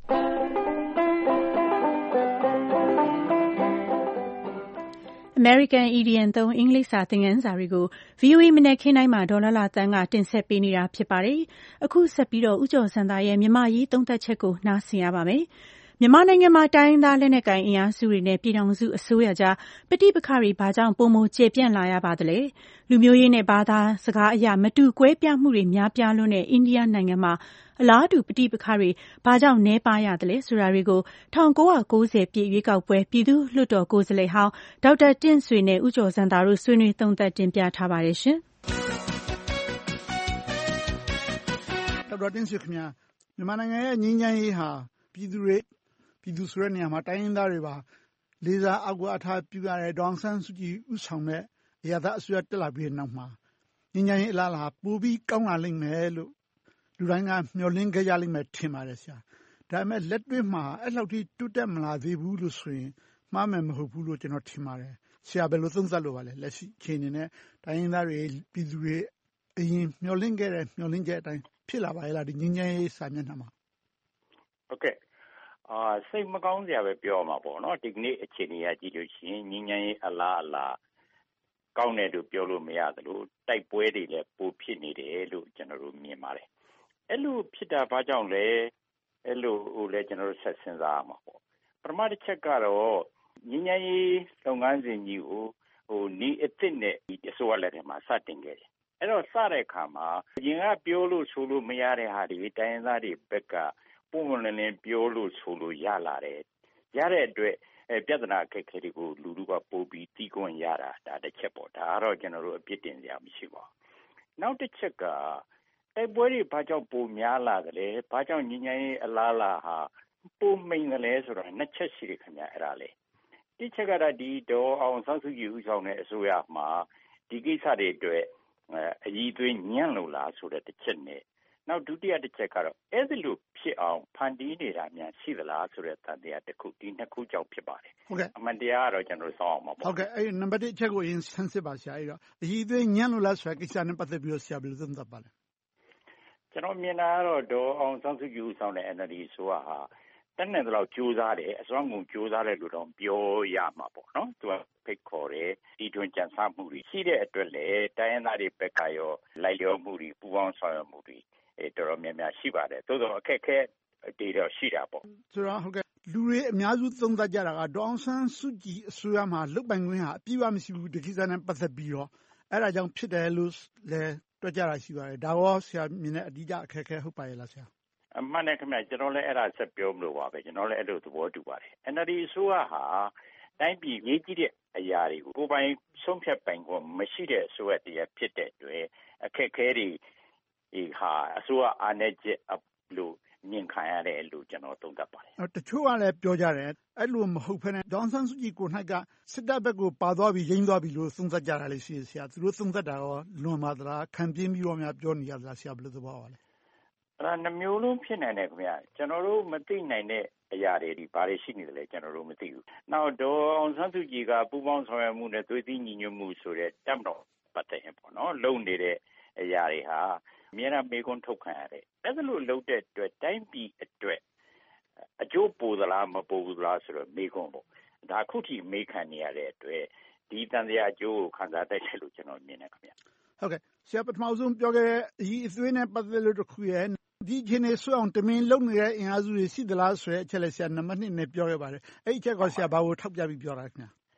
American Idiom သုံးအင်္ဂလိပ်စာသင်ခန်းစာတွေကို V O A မနက်ခင်းတိုင်းမှာဒေါ်လာလာတန်းကတင်ဆက်ပေးနေတာဖြစ်ပါတယ်။အခုဆက်ပြီးတော့ဦးကျော်စံသားရဲ့မြန်မာရေးသုံးသပ်ချက်ကိုနားဆင်ရပါမယ်။မြန်မာနိုင်ငံမှာတိုင်းရင်းသားလက်နက်ကိုင်အင်အားစုတွေနဲ့ပြည်ထောင်စုအစိုးရကြားပဋိပက္ခတွေဘာကြောင့်ပိုမိုကျယ်ပြန့်လာရပါသလဲ။လူမျိုးရေးနဲ့ဘာသာစကားအရမတူကွဲပြားမှုတွေများပြားလွန်းတဲ့အိန္ဒိယနိုင်ငံမှာအလားတူပဋိပက္ခတွေဘာကြောင့်နှဲပါရသလဲဆိုတာတွေကို၁၉၉၀ပြည့်ရွေးကောက်ပွဲပြည်သူ့လွှတ်တော်ကိုယ်စားလှယ်ဟောင်းဒေါက်တာတင့်ဆွေနဲ့ဦးကျော်စံသားတို့ဆွေးနွေးသုံးသပ်တင်ပြထားပါတယ်ရှင်ဒေါက်တာတင့်ဆွေခင်ဗျာမြန်မာနိုင်ငံရဲ့ငြိမ်းချမ်းရေးဟာပြည်သူတွေပြည်သူဆိုတဲ့နေရာမှာတိုင်းရင်းသားတွေပါလေးစားအောက်ကအထားပြုရတဲ့ဒေါအောင်ဆန်းစုကြည်ဥဆောင်တဲ့အရာသားအစိုးရတက်လာပြီးတဲ့နောက်မှာငြိမ်းချမ်းရေးအလားအလာပိုပြီးကောင်းလာလိမ့်မယ်လို့လူတိုင်းကမျှော်လင့်ခဲ့ကြလိမ့်မယ်ထင်ပါတယ်ဆရာဒါပေမဲ့လက်တွေ့မှာအဲ့လောက်ထိတိုးတက်မလာသေးဘူးလို့ဆိုရင်မှားမယ်မဟုတ်ဘူးလို့ကျွန်တော်ထင်ပါတယ်ဆရာဘယ်လိုသုံးသပ်လိုပါလဲလက်ရှိအခြေအနေနဲ့တိုင်းရင်းသားတွေပြည်သူတွေအရင်မျှော်လင့်ခဲ့တဲ့မျှော်လင့်ချက်အတိုင်းဖြစ်လာပါရဲ့လားဒီငြိမ်းချမ်းရေးစာမျက်နှာမှာဟုတ်ကဲ့အာစိတ်မကောင်းစရာပဲပြောမှာပေါ့နော်ဒီကနေ့အခြေအနေအကြည့်လို့ရှိရင်ငြိမ်းချမ်းရေးအလားအလာကောင်းတယ်လို့ပြောလို့မရသလိုတိုက်ပွဲတွေလည်းပိုဖြစ်နေတယ်လို့ကျွန်တော်တို့မြင်ပါတယ်အဲ့လိုဖြစ်တာဘာကြောင့်လဲအဲ့လိုဟိုလဲကျွန်တော်တို့ဆက်စဉ်းစားရမှာပေါ့ပထမတစ်ချက်ကတော့ငြိမ်းချမ်းရေးလုပ်ငန်းစဉ်ကြီးကိုဟိုနီးအစ်စ်နဲ့ဒီအစိုးရလက်ထက်မှာစတင်ခဲ့တယ်အဲ့တော့စတဲ့အခါမှာရင်ကပြောလို့ဆိုလို့မရတဲ့ဟာတွေတိုင်းရင်းသားတွေဘက်ကပုံမှန်လည်းပြောလို့ဆိုလို့ရလာတယ်ရတဲ့အတွက်အဲပြဿနာအခက်အခဲတွေကိုလူလူကပို့ပြီးတီးခွင့်ရတာဒါတစ်ချက်ပေါ့ဒါကတော့ကျွန်တော်တို့အပြစ်တင်စရာမရှိပါဘူးနောက်တစ်ချက်ကတိုက်ပွဲတွေဘာကြောင့်ပိုများလာသလဲဘာကြောင့်ညဉ့်ညဉ့်ရေးအလားလာဟာပိုမိန်တယ်လဲဆိုတော့နှစ်ချက်ရှိတယ်ခင်ဗျအဲ့ဒါလေဒီချက်ကတော့ဒီဒေါ်အောင်ဆန်းစုကြည်ဦးဆောင်တဲ့အစိုးရမှာဒီကိစ္စတွေအတွက်အကြီးသွေးညံ့လို့လားဆိုတဲ့တစ်ချက်နဲ့နောက်ဒုတိယတစ်ချက်ကတော့အဲ့ဒီလိုဖြစ်အောင်ဖန်တီးနေတာများရှိသလားဆိုတဲ့သံတရားတစ်ခုဒီနှစ်ခုကြောင့်ဖြစ်ပါတယ်ဟုတ်ကဲ့အမှန်တရားကတော့ကျွန်တော်စောင့်အောင်ပါပေါ့ဟုတ်ကဲ့အဲ့နံပါတ်တစ်အချက်ကိုအရင်ဆန်းစစ်ပါဆရာအဲ့တော့အကြီးသွေးညံ့လို့လားဆိုတဲ့ကိစ္စနဲ့ပတ်သက်ပြီးတော့ဆရာဘယ်လိုသုံးသပ်ပါလဲကျွန်တော်မြင်တာကတော့ဒေါ်အောင်ဆန်းစုကြည်ဦးဆောင်တဲ့ N L D ဆိုဟာတန်းတဲ့တော့ကြိုးစားတယ်အစွမ်းကုန်ကြိုးစားတယ်လို့တော့ပြောရမှာပေါ့နော်သူကဖိတ်ခေါ်တယ်ဒီတွင်ကြံစမှုတွေရှိတဲ့အတွက်လေတိုင်းရင်းသားတွေဘက်ကရောလိုက်လျောမှုတွေပူးပေါင်းဆောင်ရွက်မှုတွေအဲတော်တော်များများရှိပါတယ်သို့သောအခက်အခဲတွေတော့ရှိတာပေါ့ဆိုတော့ဟုတ်ကဲ့လူတွေအများစုသုံးသပ်ကြတာကဒေါအောင်ဆန်းစုကြည်အစိုးရမှာလုတ်ပိုင်ခွင့်ဟာအပြည့်အဝမရှိဘူးဒီကိစ္စနဲ့ပတ်သက်ပြီးတော့အဲ့ဒါကြောင့်ဖြစ်တယ်လို့လည်းတွက်ကြတာရှိပါတယ်ဒါရောဆရာမြင်တဲ့အဓိကအခက်အခဲဟုတ်ပါရဲ့လားဆရာအမှန်နဲ့ခင်ဗျကျွန်တော်လည်းအဲ့ဒါဆက်ပြောမလို့ပါပဲကျွန်တော်လည်းအဲ့လိုသဘောတူပါတယ် N L D အစိုးရဟာတိုင်းပြည်ရေးကြည့်တဲ့အရာတွေကိုကိုယ်ပိုင်ဆုံးဖြတ်ပိုင်ခွင့်မရှိတဲ့အစိုးရတရားဖြစ်တဲ့အတွက်အခက်အခဲတွေဒီဟာအစိုးရအားနည်းချက်လို့မြင်ခံရတယ်လို့ကျွန်တော်သုံးသပ်ပါတယ်တချို့ကလည်းပြောကြတယ်အဲ့လိုမဟုတ်ဘဲနဲ့ဒေါအောင်ဆန်းစုကြည်ကို၌ကစစ်တပ်ဘက်ကိုပါသွားပြီးရင်းသွားပြီလို့သုံးသပ်ကြတာလေးရှိဆရာသူတို့သုံးသပ်တာရောလွန်ပါသလားခံပြင်းပြီးတော့များပြောနေရသလားဆရာဘယ်လိုသဘောပါလဲအဲ့ဒါနှမျိုးလုံးဖြစ်နိုင်တယ်ခင်ဗျကျွန်တော်တို့မသိနိုင်တဲ့အရာတွေဒီဘာတွေရှိနေတယ်လဲကျွန်တော်တို့မသိဘူးနောက်ဒေါ်အောင်ဆန်းစုကြည်ကပူးပေါင်းဆောင်ရွက်မှုနဲ့သွေးသီးညီညွတ်မှုဆိုတဲ့တပ်မတော်ပတ်သက်ရင်ပေါ့နော်လုံနေတဲ့အရာတွေဟာအများအားမေးခွန်းထုတ်ခံရတယ်အဲ့ဒါလို့လုပ်တဲ့အတွက်တိုင်းပြည်အတွက်အကျိုးပိုသလားမပိုဘူးလားဆိုတော့မေးခွန်းပေါ့ဒါခုထိမေးခံနေရတဲ့အတွက်ဒီတန်တရားအကျိုးကိုခံစားတတ်တယ်လို့ကျွန်တော်မြင်တယ်ခင်ဗျဟုတ်ကဲ့ဆရာပထမဆုံးပြောခဲ့တဲ့အရေးအသွေးနဲ့ပတ်သက်လို့တစ်ခုရဲ့ဒီချင်းနေဆွအောင်တမင်လုံနေတဲ့အင်အားစုတွေရှိသလားဆိုတဲ့အချက်လက်ဆရာနံပါတ်နှစ်နဲ့ပြောခဲ့ပါတယ်အဲ့ဒီအချက်ကဆရာဘာကိုထောက်ပြပြီးပြောတာခင်ဗျ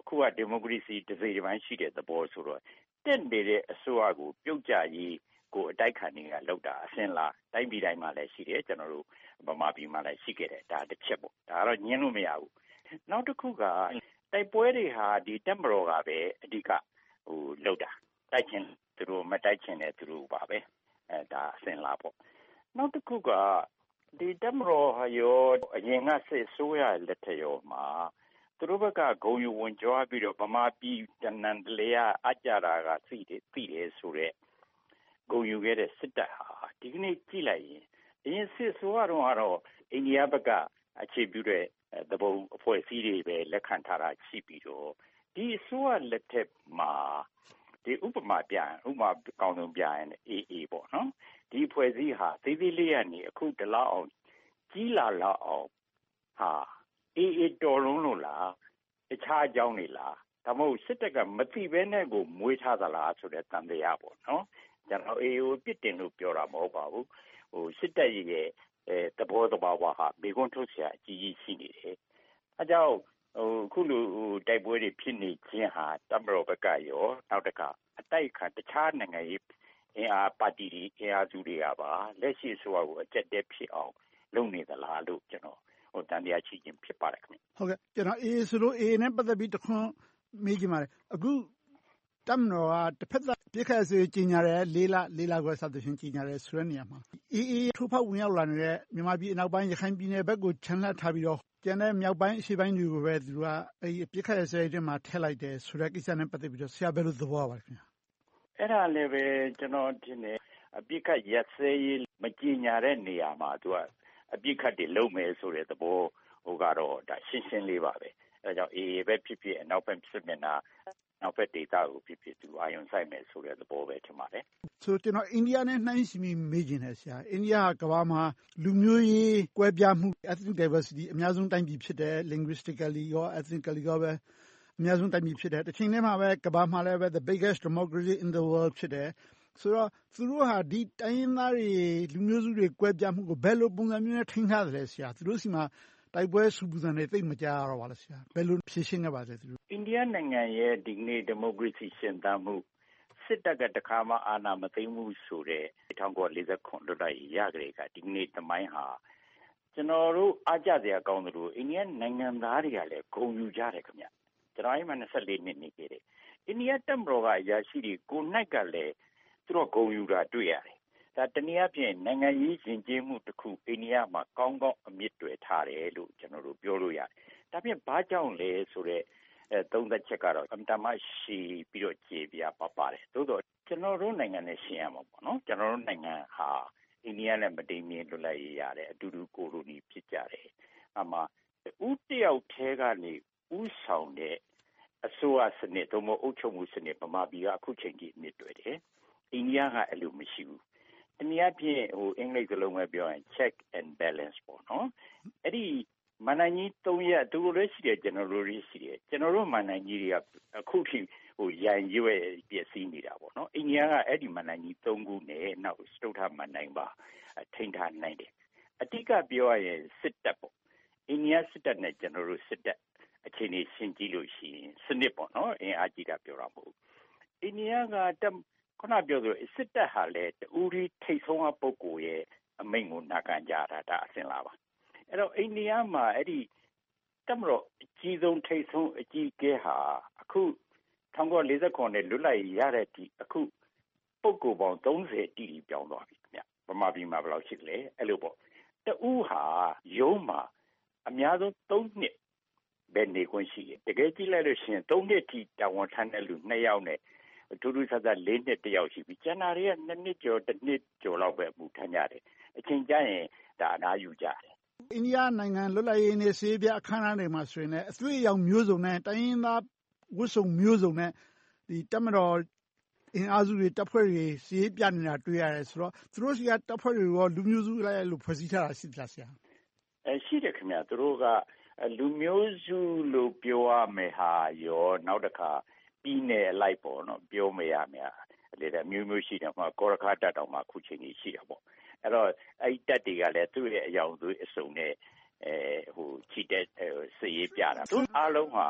အခုကဒီမိုကရေစီတစ်စိတ်တစ်ပိုင်းရှိတဲ့သဘောဆိုတော့တက်နေတဲ့အစိုးရကိုပြုတ်ကျရေးကိုအတိုက်ခံနေတာလောက်တာအစင်လားတိုင်းပြည်တိုင်းမှာလည်းရှိတယ်ကျွန်တော်တို့ဗမာပြည်မှာလည်းရှိခဲ့တယ်ဒါတစ်ချက်ပေါ့ဒါကတော့ညှင်းလို့မရဘူးနောက်တစ်ခုကတိုက်ပွဲတွေဟာဒီတက်မတော်ကပဲအဓိကဟိုလောက်တာတိုက်ချင်သူတို့မတိုက်ချင်တဲ့သူတို့ပါပဲအဲဒါအစင်လားပေါ့နောက်တစ်ခုကဒီတက်မတော်ဟာရောအရင်ကစစ်ဆိုးရလက်ထက်ရောမှာသူတို့ဘက်ကဂုံယူဝင်ကြွားပြီးတော့ဗမာပြည်တနန်တလေအကြတာကသိတယ်သိတယ်ဆိုတော့ဂုံယူခဲ့တဲ့စစ်တပ်ဟာဒီကနေ့ကြည့်လိုက်ရင်အရင်စစ်ဆိုးရတော့ကတော့အိန္ဒိယဘက်ကအခြေပြုတဲ့သဘုံအဖွဲ့အစည်းတွေပဲလက်ခံထားတာရှိပြီးတော့ဒီအစိုးရလက်ထက်မှာဒီဥပမာပြဥပမာကောင်းဆုံးပြရင်အေးအေးပေါ့နော်ဒီဖွဲ့စည်းဟာသေးသေးလေးကနေအခုတလောက်အောင်ကြီးလာလောက်အောင်ဟာအေးအေးတော်လုံးလို့လားတခြားအကြောင်းတွေလားဒါမှမဟုတ်စစ်တပ်ကမသိဘဲနဲ့ကိုမွေးထားသလားဆိုတဲ့တန်တရားပေါ့နော်ကျွန်တော်အေးကိုပြစ်တင်လို့ပြောတာမဟုတ်ပါဘူးဟိုစစ်တပ်ရဲ့အဲသဘောတဘာဝဟာဘေကွန်းထုတ်ဆရာအကြီးကြီးရှိနေတယ်အဲကြောင့်ဟိုခုလိုတိုက်ပွဲတွေဖြစ်နေခြင်းဟာတမတော်ဘက်ကရောနောက်တစ်ခါအတိုက်ခံတခြားနိုင်ငံရေးအင်အားပါတီတွေအင်အားစုတွေကပါလက်ရှိဆိုတော့အကြက်တက်ဖြစ်အောင်လုပ်နေသလားလို့ကျွန်တော်ဟိုတန်တရားချီခြင်းဖြစ်ပါတယ်ခင်ဗျဟုတ်ကဲ့ကျွန်တော်အေးဆိုလို့အေးနဲ့ပတ်သက်ပြီးတခွန်းမေးကြည့်ပါတယ်အခုတမတော်ကတစ်ဖက်သက်ပြစ်ခတ်စေကြီးညာတယ်လေးလလေးလခွဲစသဖြင့်ကြီးညာတယ်ဆိုတဲ့နေရာမှာအေးအေးထိုးဖောက်ဝင်ရောက်လာနေတဲ့မြန်မာပြည်အနောက်ပိုင်းရခိုင်ပြည်နယ်ဘက်ကိုခြံလှပ်ထားပြီးတော့ကျန်တဲ့မြောက်ပိုင်းအရှေ့ပိုင်းတွေကိုပဲသူကအဲဒီပြစ်ခတ်စေတဲ့မှာထည့်လိုက်တယ်ဆိုတဲ့ကိစ္စနဲ့ပတ်သက်ပြီးတော့ဆရာဘယ်လိုသဘောရပါလဲခင်ဗျအဲ့ဒါလည်းပဲကျွန်တော်ထင်တယ်အပြစ်ခတ်ရက်စဲရေးမကြီးညာတဲ့နေရာမှာသူကအပြစ်ခတ်တွေလုံးမယ်ဆိုတဲ့သဘောဟိုကတော့ဒါရှင်းရှင်းလေးပါပဲအဲဒါကြောင့်အေးပဲဖြစ်ဖြစ်အနောက်ဘက်စစ်မျက်နှာနောက်ဘက်ဒေသကိုဖြစ်ဖြစ်သူအာရုံစိုက်မယ်ဆိုတဲ့သဘောပဲထင်ပါတယ်ဆိုကျွန်တော်အိန္ဒိယနဲ့နှိုင်းယှဉ်ပြီးမေးချင်တယ်ဆရာအိန္ဒိယကကမ္ဘာမှာလူမျိုးရေးကွဲပြားမှု ethnic diversity အများဆုံးတိုင်းပြည်ဖြစ်တယ် linguistically ရော ethnically ရောပဲအများဆုံးတိုင်းပြည်ဖြစ်တယ်တစ်ချိန်တည်းမှာပဲကမ္ဘာမှာလည်းပဲ the biggest democracy in the world ဖြစ်တယ်ဆိုတော့သူတို့ဟာဒီတိုင်းရင်းသားတွေလူမျိုးစုတွေကွဲပြားမှုကိုဘယ်လိုပုံစံမျိုးနဲ့ထိန်းထားသလဲဆရာသူတို့စီမှာတိုက်ပွဲဆူပူဇံတွေသိမကြရတော့ပါလားဆရာဘယ်လိုဖြေရှင်းခဲ့ပါလဲသူတို့အိန္ဒိယနိုင်ငံရဲ့ဒီနေ့ဒီမိုကရေစီရှင်သန်မှုစစ်တပ်ကတခါမှအာဏာမသိမ်းဘူးဆိုတဲ့၁၉၄၇လွတ်လပ်ရေးရကြတဲ့ကဒီနေ့တမိုင်းဟာကျွန်တော်တို့အားကြစရာကောင်းတယ်လို့အိန္ဒိယနိုင်ငံသားတွေကလည်းဂုဏ်ယူကြတယ်ခင်ဗျကျွန်တော်အိမ်မှာ၂၄နှစ်နေခဲ့တယ်အိန္ဒိယတပ်မတော်ကအရာရှိတွေကိုနိုင်ကလည်းသူတို့ဂုဏ်ယူတာတွေ့ရတယ်ဒါတနည်းအားဖြင့်နိုင်ငံရေးယဉ်ကျေးမှုတစ်ခုအိန္ဒိယမှာကောင်းကောင်းအမြင့်တွယ်ထားတယ်လို့ကျွန်တော်တို့ပြောလို့ရတယ်ဒါပြင်ဘာကြောင့်လဲဆိုတော့အဲသုံးသက်ချက်ကတော့အမတမရှိပြီးတော့ခြေပြပပါတယ်သို့တော့ကျွန်တော်တို့နိုင်ငံနဲ့ရှင်းရမှာပေါ့နော်ကျွန်တော်တို့နိုင်ငံဟာအိန္ဒိယနဲ့မတိမ်မြင်လွတ်လပ်ရေးရတယ်အတူတူကိုလိုနီဖြစ်ကြတယ်အမှဦးတယောက်ထဲကနေဦးဆောင်တဲ့အစိုးရစနစ်သို့မဟုတ်အုပ်ချုပ်မှုစနစ်ဗမာပြည်ကအခုချိန်ကြီးမြင့်တွယ်တယ်အိန္ဒိယကအဲ့လိုမရှိဘူးတနည်းအားဖြင့်ဟိုအင်္ဂလိပ်စလုံးပဲပြောရင် check and balance ပေါ့နော်အဲ့ဒီမန္တန်ကြီးသုံးရက်သူတို့လည်းရှိတယ်ကျွန်တော်တို့လည်းရှိတယ်ကျွန်တော်တို့မန္တန်ကြီးတွေကအခုထိဟိုရန်ရွယ်ပြည့်စည်နေတာပေါ့နော်အိန္ဒိယကအဲ့ဒီမန္တန်ကြီးသုံးခုနဲ့နောက်စတုထမန္တန်ပါထိန်းထားနိုင်တယ်အတိတ်ကပြောရရင်စစ်တပ်ပေါ့အိန္ဒိယစစ်တပ်နဲ့ကျွန်တော်တို့စစ်တပ်အခြေအနေရှင်းကြည့်လို့ရှိရင်စနစ်ပေါ့နော်အင်အားကြီးတာပြောတာမဟုတ်အိန္ဒိယကခုနပြောသလိုစစ်တပ်ဟာလည်းတူရီထိတ်ဆုံးအပုဂ္ဂိုလ်ရဲ့အမိန့်ကိုနာခံကြတာဒါအစင်လာပါအဲ့တော့အိန္ဒိယမှာအဲ့ဒီတမတော်အကြီးဆုံးထိတ်ဆုံးအကြီးကဲဟာအခု၁၉၄၇နဲ့လွတ်လပ်ရေးရတဲ့ဒီအခုပုဂ္ဂိုလ်ပေါင်း၃၀တီတီပြောင်းသွားပြီခင်ဗျဗမာပြည်မှာဘယ်လောက်ရှိလဲအဲ့လိုပေါ့တူဟာရုံးမှာအများဆုံး၃နှစ်ပဲနေခွင့်ရှိတယ်တကယ်ကြည့်လိုက်လို့ရှိရင်၃နှစ်ထိတာဝန်ထမ်းတဲ့လူ၂ယောက်နဲ့ထူးထူးဆန်းဆန်း၄နှစ်တယောက်ရှိပြီကျန်တာတွေက၂နှစ်ကျော်တစ်နှစ်ကျော်လောက်ပဲအမှုထမ်းကြတယ်အချိန်ကျရင်ဒါအနားယူကြတယ်အိန္ဒိယနိုင်ငံလွတ်လပ်ရေးနေ့စေပြအခမ်းအနားတွေမှာဆိုရင်လည်းအသွေးအရောင်မျိုးစုံနဲ့တိုင်းရင်းသားဝတ်စုံမျိုးစုံနဲ့ဒီတမတော်အင်အားစုတွေတပ်ဖွဲ့တွေစီးပြနေတာတွေ့ရတယ်ဆိုတော့သူတို့စီကတပ်ဖွဲ့တွေရောလူမျိုးစုလိုက်လို့ဖွဲ့စည်းထားတာရှိသလားဆရာအဲရှိတယ်ခင်ဗျသူတို့ကလူမျိုးစုလို့ပြောရမယ်ဟာရောနောက်တစ်ခါပြီးနယ်လိုက်ပေါ့နော်ပြောမရမြလေတဲ့မျိုးမျိုးရှိတယ်မှာကောရခါတက်တောင်မှခုချိန်ကြီးရှိတာပေါ့အဲ့တော့အဲ့တက်တွေကလည်းသူ့ရဲ့အယောင်သွေးအစုံနဲ့အဲဟိုချီတက်စည်ရေးပြတာသူအားလုံးဟာ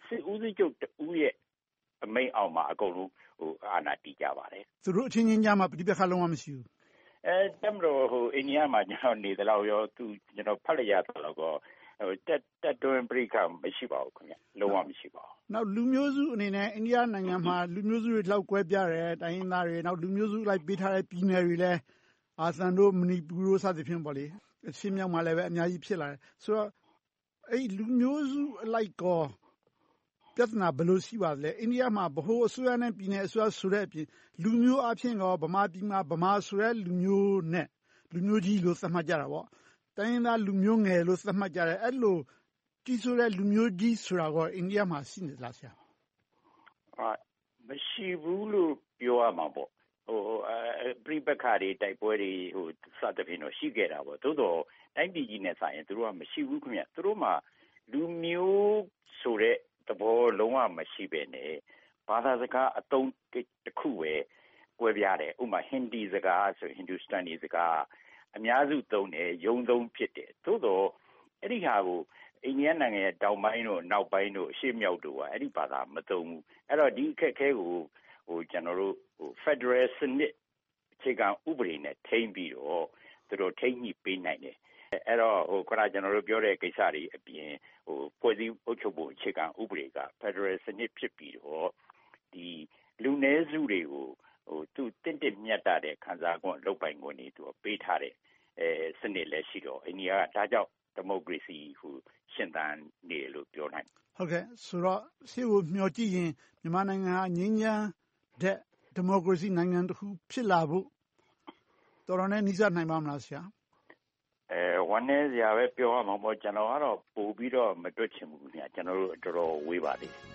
စစ်ဦးစီးချုပ်တူရဲ့အမိန့်အောက်မှာအကုန်လုံးဟိုအာဏာတည်ကြပါတယ်သူတို့အချင်းချင်းကြားမှာပြိပခါလုံးဝမရှိဘူးအဲတမလို့ဟိုအိန္ဒိယမှာကျွန်တော်နေတယ်လို့ရောသူကျွန်တော်ဖတ်လိုက်ရတယ်လို့ကောဟိုတက်တက်တွင်းပြိခါမရှိပါဘူးခင်ဗျလုံးဝမရှိပါဘူးနောက်လူမျိုးစုအနေနဲ့အိန္ဒိယနိုင်ငံမှာလူမျိုးစုတွေလောက်ကွဲပြားတယ်တိုင်းရင်းသားတွေနောက်လူမျိုးစုလိုက်ပေးထားတဲ့ပြည်နယ်တွေလည်းအာသံတို့မဏိပူတို့စသဖြင့်ပေါ့လေအရှင်းမြောက်မှာလည်းပဲအများကြီးဖြစ်လာတယ်ဆိုတော့အဲ့လူမျိုးစုအလိုက်ကောပြဿနာဘယ်လိုရှိပါလဲအိန္ဒိယမှာဗဟိုအစိုးရနဲ့ပြည်နယ်အစိုးရဆိုတဲ့အပြင်လူမျိုးအဖြစ်ကောဗမာပြည်မှာဗမာဆိုတဲ့လူမျိုးနဲ့လူမျိုးကြီးလို့သတ်မှတ်ကြတာပေါ့တိုင်းရင်းသားလူမျိုးငယ်လို့သတ်မှတ်ကြတယ်အဲ့လိုကြီးဆိုတဲ့လူမျိုးကြီးဆိုတာကောအိန္ဒိယမှာရှိနေလားဆရာအာမရှိဘူးလို့ပြောရမှာပေါ့ဟိုပြိပခါတွေတိုက်ပွဲတွေဟိုစသဖြင့်တော့ရှိခဲ့တာပေါ့သို့တော့တိုင်းပြည်ကြီးနဲ့ဆိုင်ရင်တို့ကမရှိဘူးခင်ဗျတို့မှလူမျိုးဆိုတဲ့သဘောလုံးဝမရှိပဲနဲ့ဘာသာစကားအသုံးတစ်ခုပဲကွဲပြားတယ်ဥပမာဟင်ဒီစကားဆိုဟင်ဒူစတန်နီစကားအများစုသုံးတယ်ယုံသုံးဖြစ်တယ်သို့တော့အဲ့ဒီဟာကိုအိန္ဒိယနိုင်ငံရဲ့တောင်ပိုင်းတို့နောက်ပိုင်းတို့အရှေ့မြောက်တို့ကအဲ့ဒီဘာသာမသုံးဘူးအဲ့တော့ဒီအခက်အခဲကိုဟိုကျွန်တော်တို့ဟို Federal စနစ်အခြေခံဥပဒေနဲ့ထိန်းပြီးတော့သူတို့ထိန်းညှိပေးနိုင်တယ်အဲ့တော့ဟိုခါကျွန်တော်တို့ပြောတဲ့ကိစ္စတွေအပြင်ဟိုဖွဲ့စည်းအုပ်ချုပ်ဖို့အခြေခံဥပဒေက Federal စနစ်ဖြစ်ပြီးတော့ဒီလူနည်းစုတွေကိုဟိုသူတင့်တင့်မြတ်တာတဲ့ခံစား권လုပ်ပိုင်권တွေသူပေးထားတဲ့အဲစနစ်လည်းရှိတော့အိန္ဒိယကဒါကြောင့်ဒီမိုကရေစီဟိုရှင်သန်နေလို့ပြောနိုင်ဟုတ်ကဲ့ဆိုတော့ရှေ့ကိုမျှော်ကြည့်ရင်မြန်မာနိုင်ငံဟာငြိမ်းချမ်းတဲ့ဒီမိုကရေစီနိုင်ငံတစ်ခုဖြစ်လာဖို့တော်တော်နဲ့နှိစက်နိုင်ပါမလားဆရာအဲဝန်နေစရာပဲပြောရမှာပေါ့ကျွန်တော်ကတော့ပို့ပြီးတော့မတွက်ချင်ဘူးခင်ဗျာကျွန်တော်တို့တော်တော်ဝေးပါသေးတယ်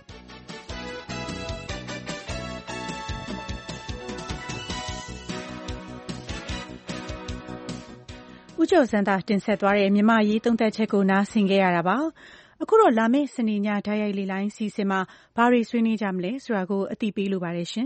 ဦးကျော်စံသာတင်ဆက်သွားတဲ့မြန်မာရေးသုံးသပ်ချက်ကိုနားဆင်ခဲ့ရတာပါအခုတော့လာမယ့်စနေညဓာတ်ရိုက်လေလိုင်းစီစဉ်မှာဘာတွေဆွေးနွေးကြမလဲဆိုတာကိုအသိပေးလိုပါတယ်ရှင်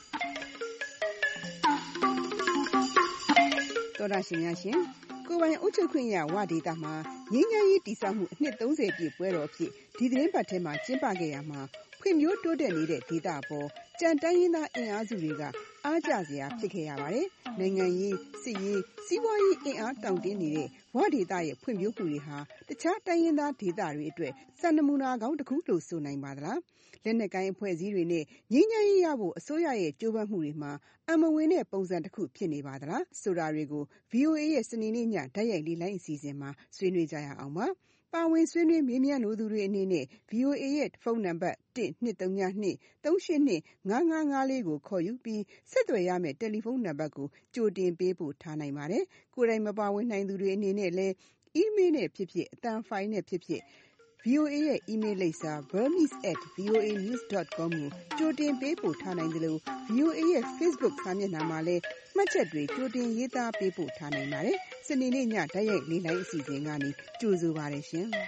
တော်တာရှင်များရှင်ကိုယ်ပိုင်အုပ်ချုပ်ခွင့်ရဝဒေတာမှာငင်းငယ်ရေးတည်ဆောက်မှုအနှစ်သုံးဆယ်ပြည့်ပွဲတော်ဖြစ်ဒီသတင်းပတ်ထဲမှာကျင်းပခဲ့ရမှာဖွံ့ဖြိုးတိုးတက်နေတဲ့ဒေတာပေါ်ကြံတိုင်းရင်းသားအင်အားစုတွေကအားကျစရာဖြစ်ခဲ့ရပါတယ်။နိုင်ငံရေးစစ်ရေးစီးပွားရေးအင်အားတောင့်တင်းနေတဲ့ဝဒေတာရဲ့ဖွံ့ဖြိုးမှုတွေဟာတခြားတိုင်းရင်းသားဒေသတွေအတွက်စံနမူနာကောင်းတစ်ခုလို့ဆိုနိုင်ပါသလား။လက်နက်ကိုင်အဖွဲ့အစည်းတွေနဲ့ငြိမ်းချမ်းရေးရဖို့အစိုးရရဲ့ကြိုးပမ်းမှုတွေမှာအမဝင်တဲ့ပုံစံတစ်ခုဖြစ်နေပါသလားဆိုတာတွေကို ဗွီအိုအေ ရဲ့စနေနေ့ညဓာတ်ရိုက်လေးလိုင်းအစီအစဉ်မှာဆွေးနွေးကြရအောင်ပါ။ပါဝင်ဆွေးနွေးမေးမြန်းလိုသူတွေအနေနဲ့ ဗွီအိုအေ ရဲ့ဖုန်းနံပါတ်တစ်နှစ်သုံးညနှစ်သုံးရှစ်နှစ်ငါးငါးငါးလေးကိုခေါ်ယူပြီးဆက်သွယ်ရမယ့်တယ်လီဖုန်းနံပါတ်ကိုကြိုတင်ပေးပို့ထားနိုင်ပါတယ်။ကိုယ်တိုင်မပါဝင်နိုင်သူတွေအနေနဲ့လည်းအီးမေးလ်နဲ့ဖြစ်ဖြစ်အသံဖိုင်နဲ့ဖြစ်ဖြစ် ဗွီအိုအေ ရဲ့အီးမေးလ်လိပ်စာ burmese at voanews dot com ကိုကြိုတင်ပေးပို့ထားနိုင်သလို ဗွီအိုအေ ရဲ့ Facebook စာမျက်နှာမှာလည်းမှတ်ချက်တွေကြိုတင်ရေးသားပေးပို့ထားနိုင်ပါတယ်။စနေနေ့ညဓာတ်ရိုက်လေးလိုင်းအစီအစဉ်ကနေကြိုဆိုပါရရှင်။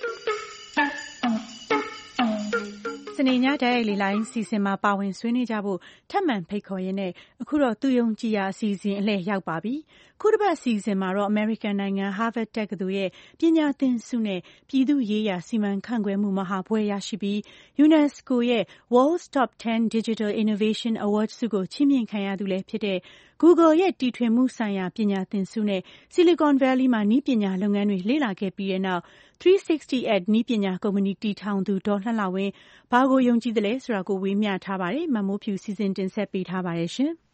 စနေညဓာတ်ရိုက်လေးလိုင်းစီစဉ်မှာပါဝင်ဆွေးနွေးကြဖို့ထပ်မံဖိတ်ခေါ်ရင်းနဲ့အခုတော့သူယုံကြည်ရာအစီအစဉ်အလှည့်ရောက်ပါပြီ။ခုတစ်ပတ်အစီအစဉ်မှာတော့ American နိုင်ငံ Harvard တက္ကသိုလ်ရဲ့ပညာသင်ဆုနဲ့ပြည်သူ့ရေးရာစီမံခန့်ခွဲမှုမဟာဘွဲ့ရရှိပြီး UNESCO ရဲ့ World's Top ten Digital Innovation Award ဆုကိုချီးမြှင့်ခံရသူလည်းဖြစ်တဲ့ Google ရဲ့တီထွင်မှုဆိုင်ရာပညာသင်ဆုနဲ့ Silicon Valley မှာနည်းပညာလုပ်ငန်းတွေလေ့လာခဲ့ပြီးတဲ့နောက်three sixty at နည်းပညာကုမ္ပဏီတည်ထောင်သူဒေါ်လှလှဝင်းဘာကိုယုံကြည်သလဲဆိုတာကိုဝေမျှထားပါတယ်။မမိုးဖြူစီစဉ်တင်ဆက်ပေးထားပါတယ်ရှင်။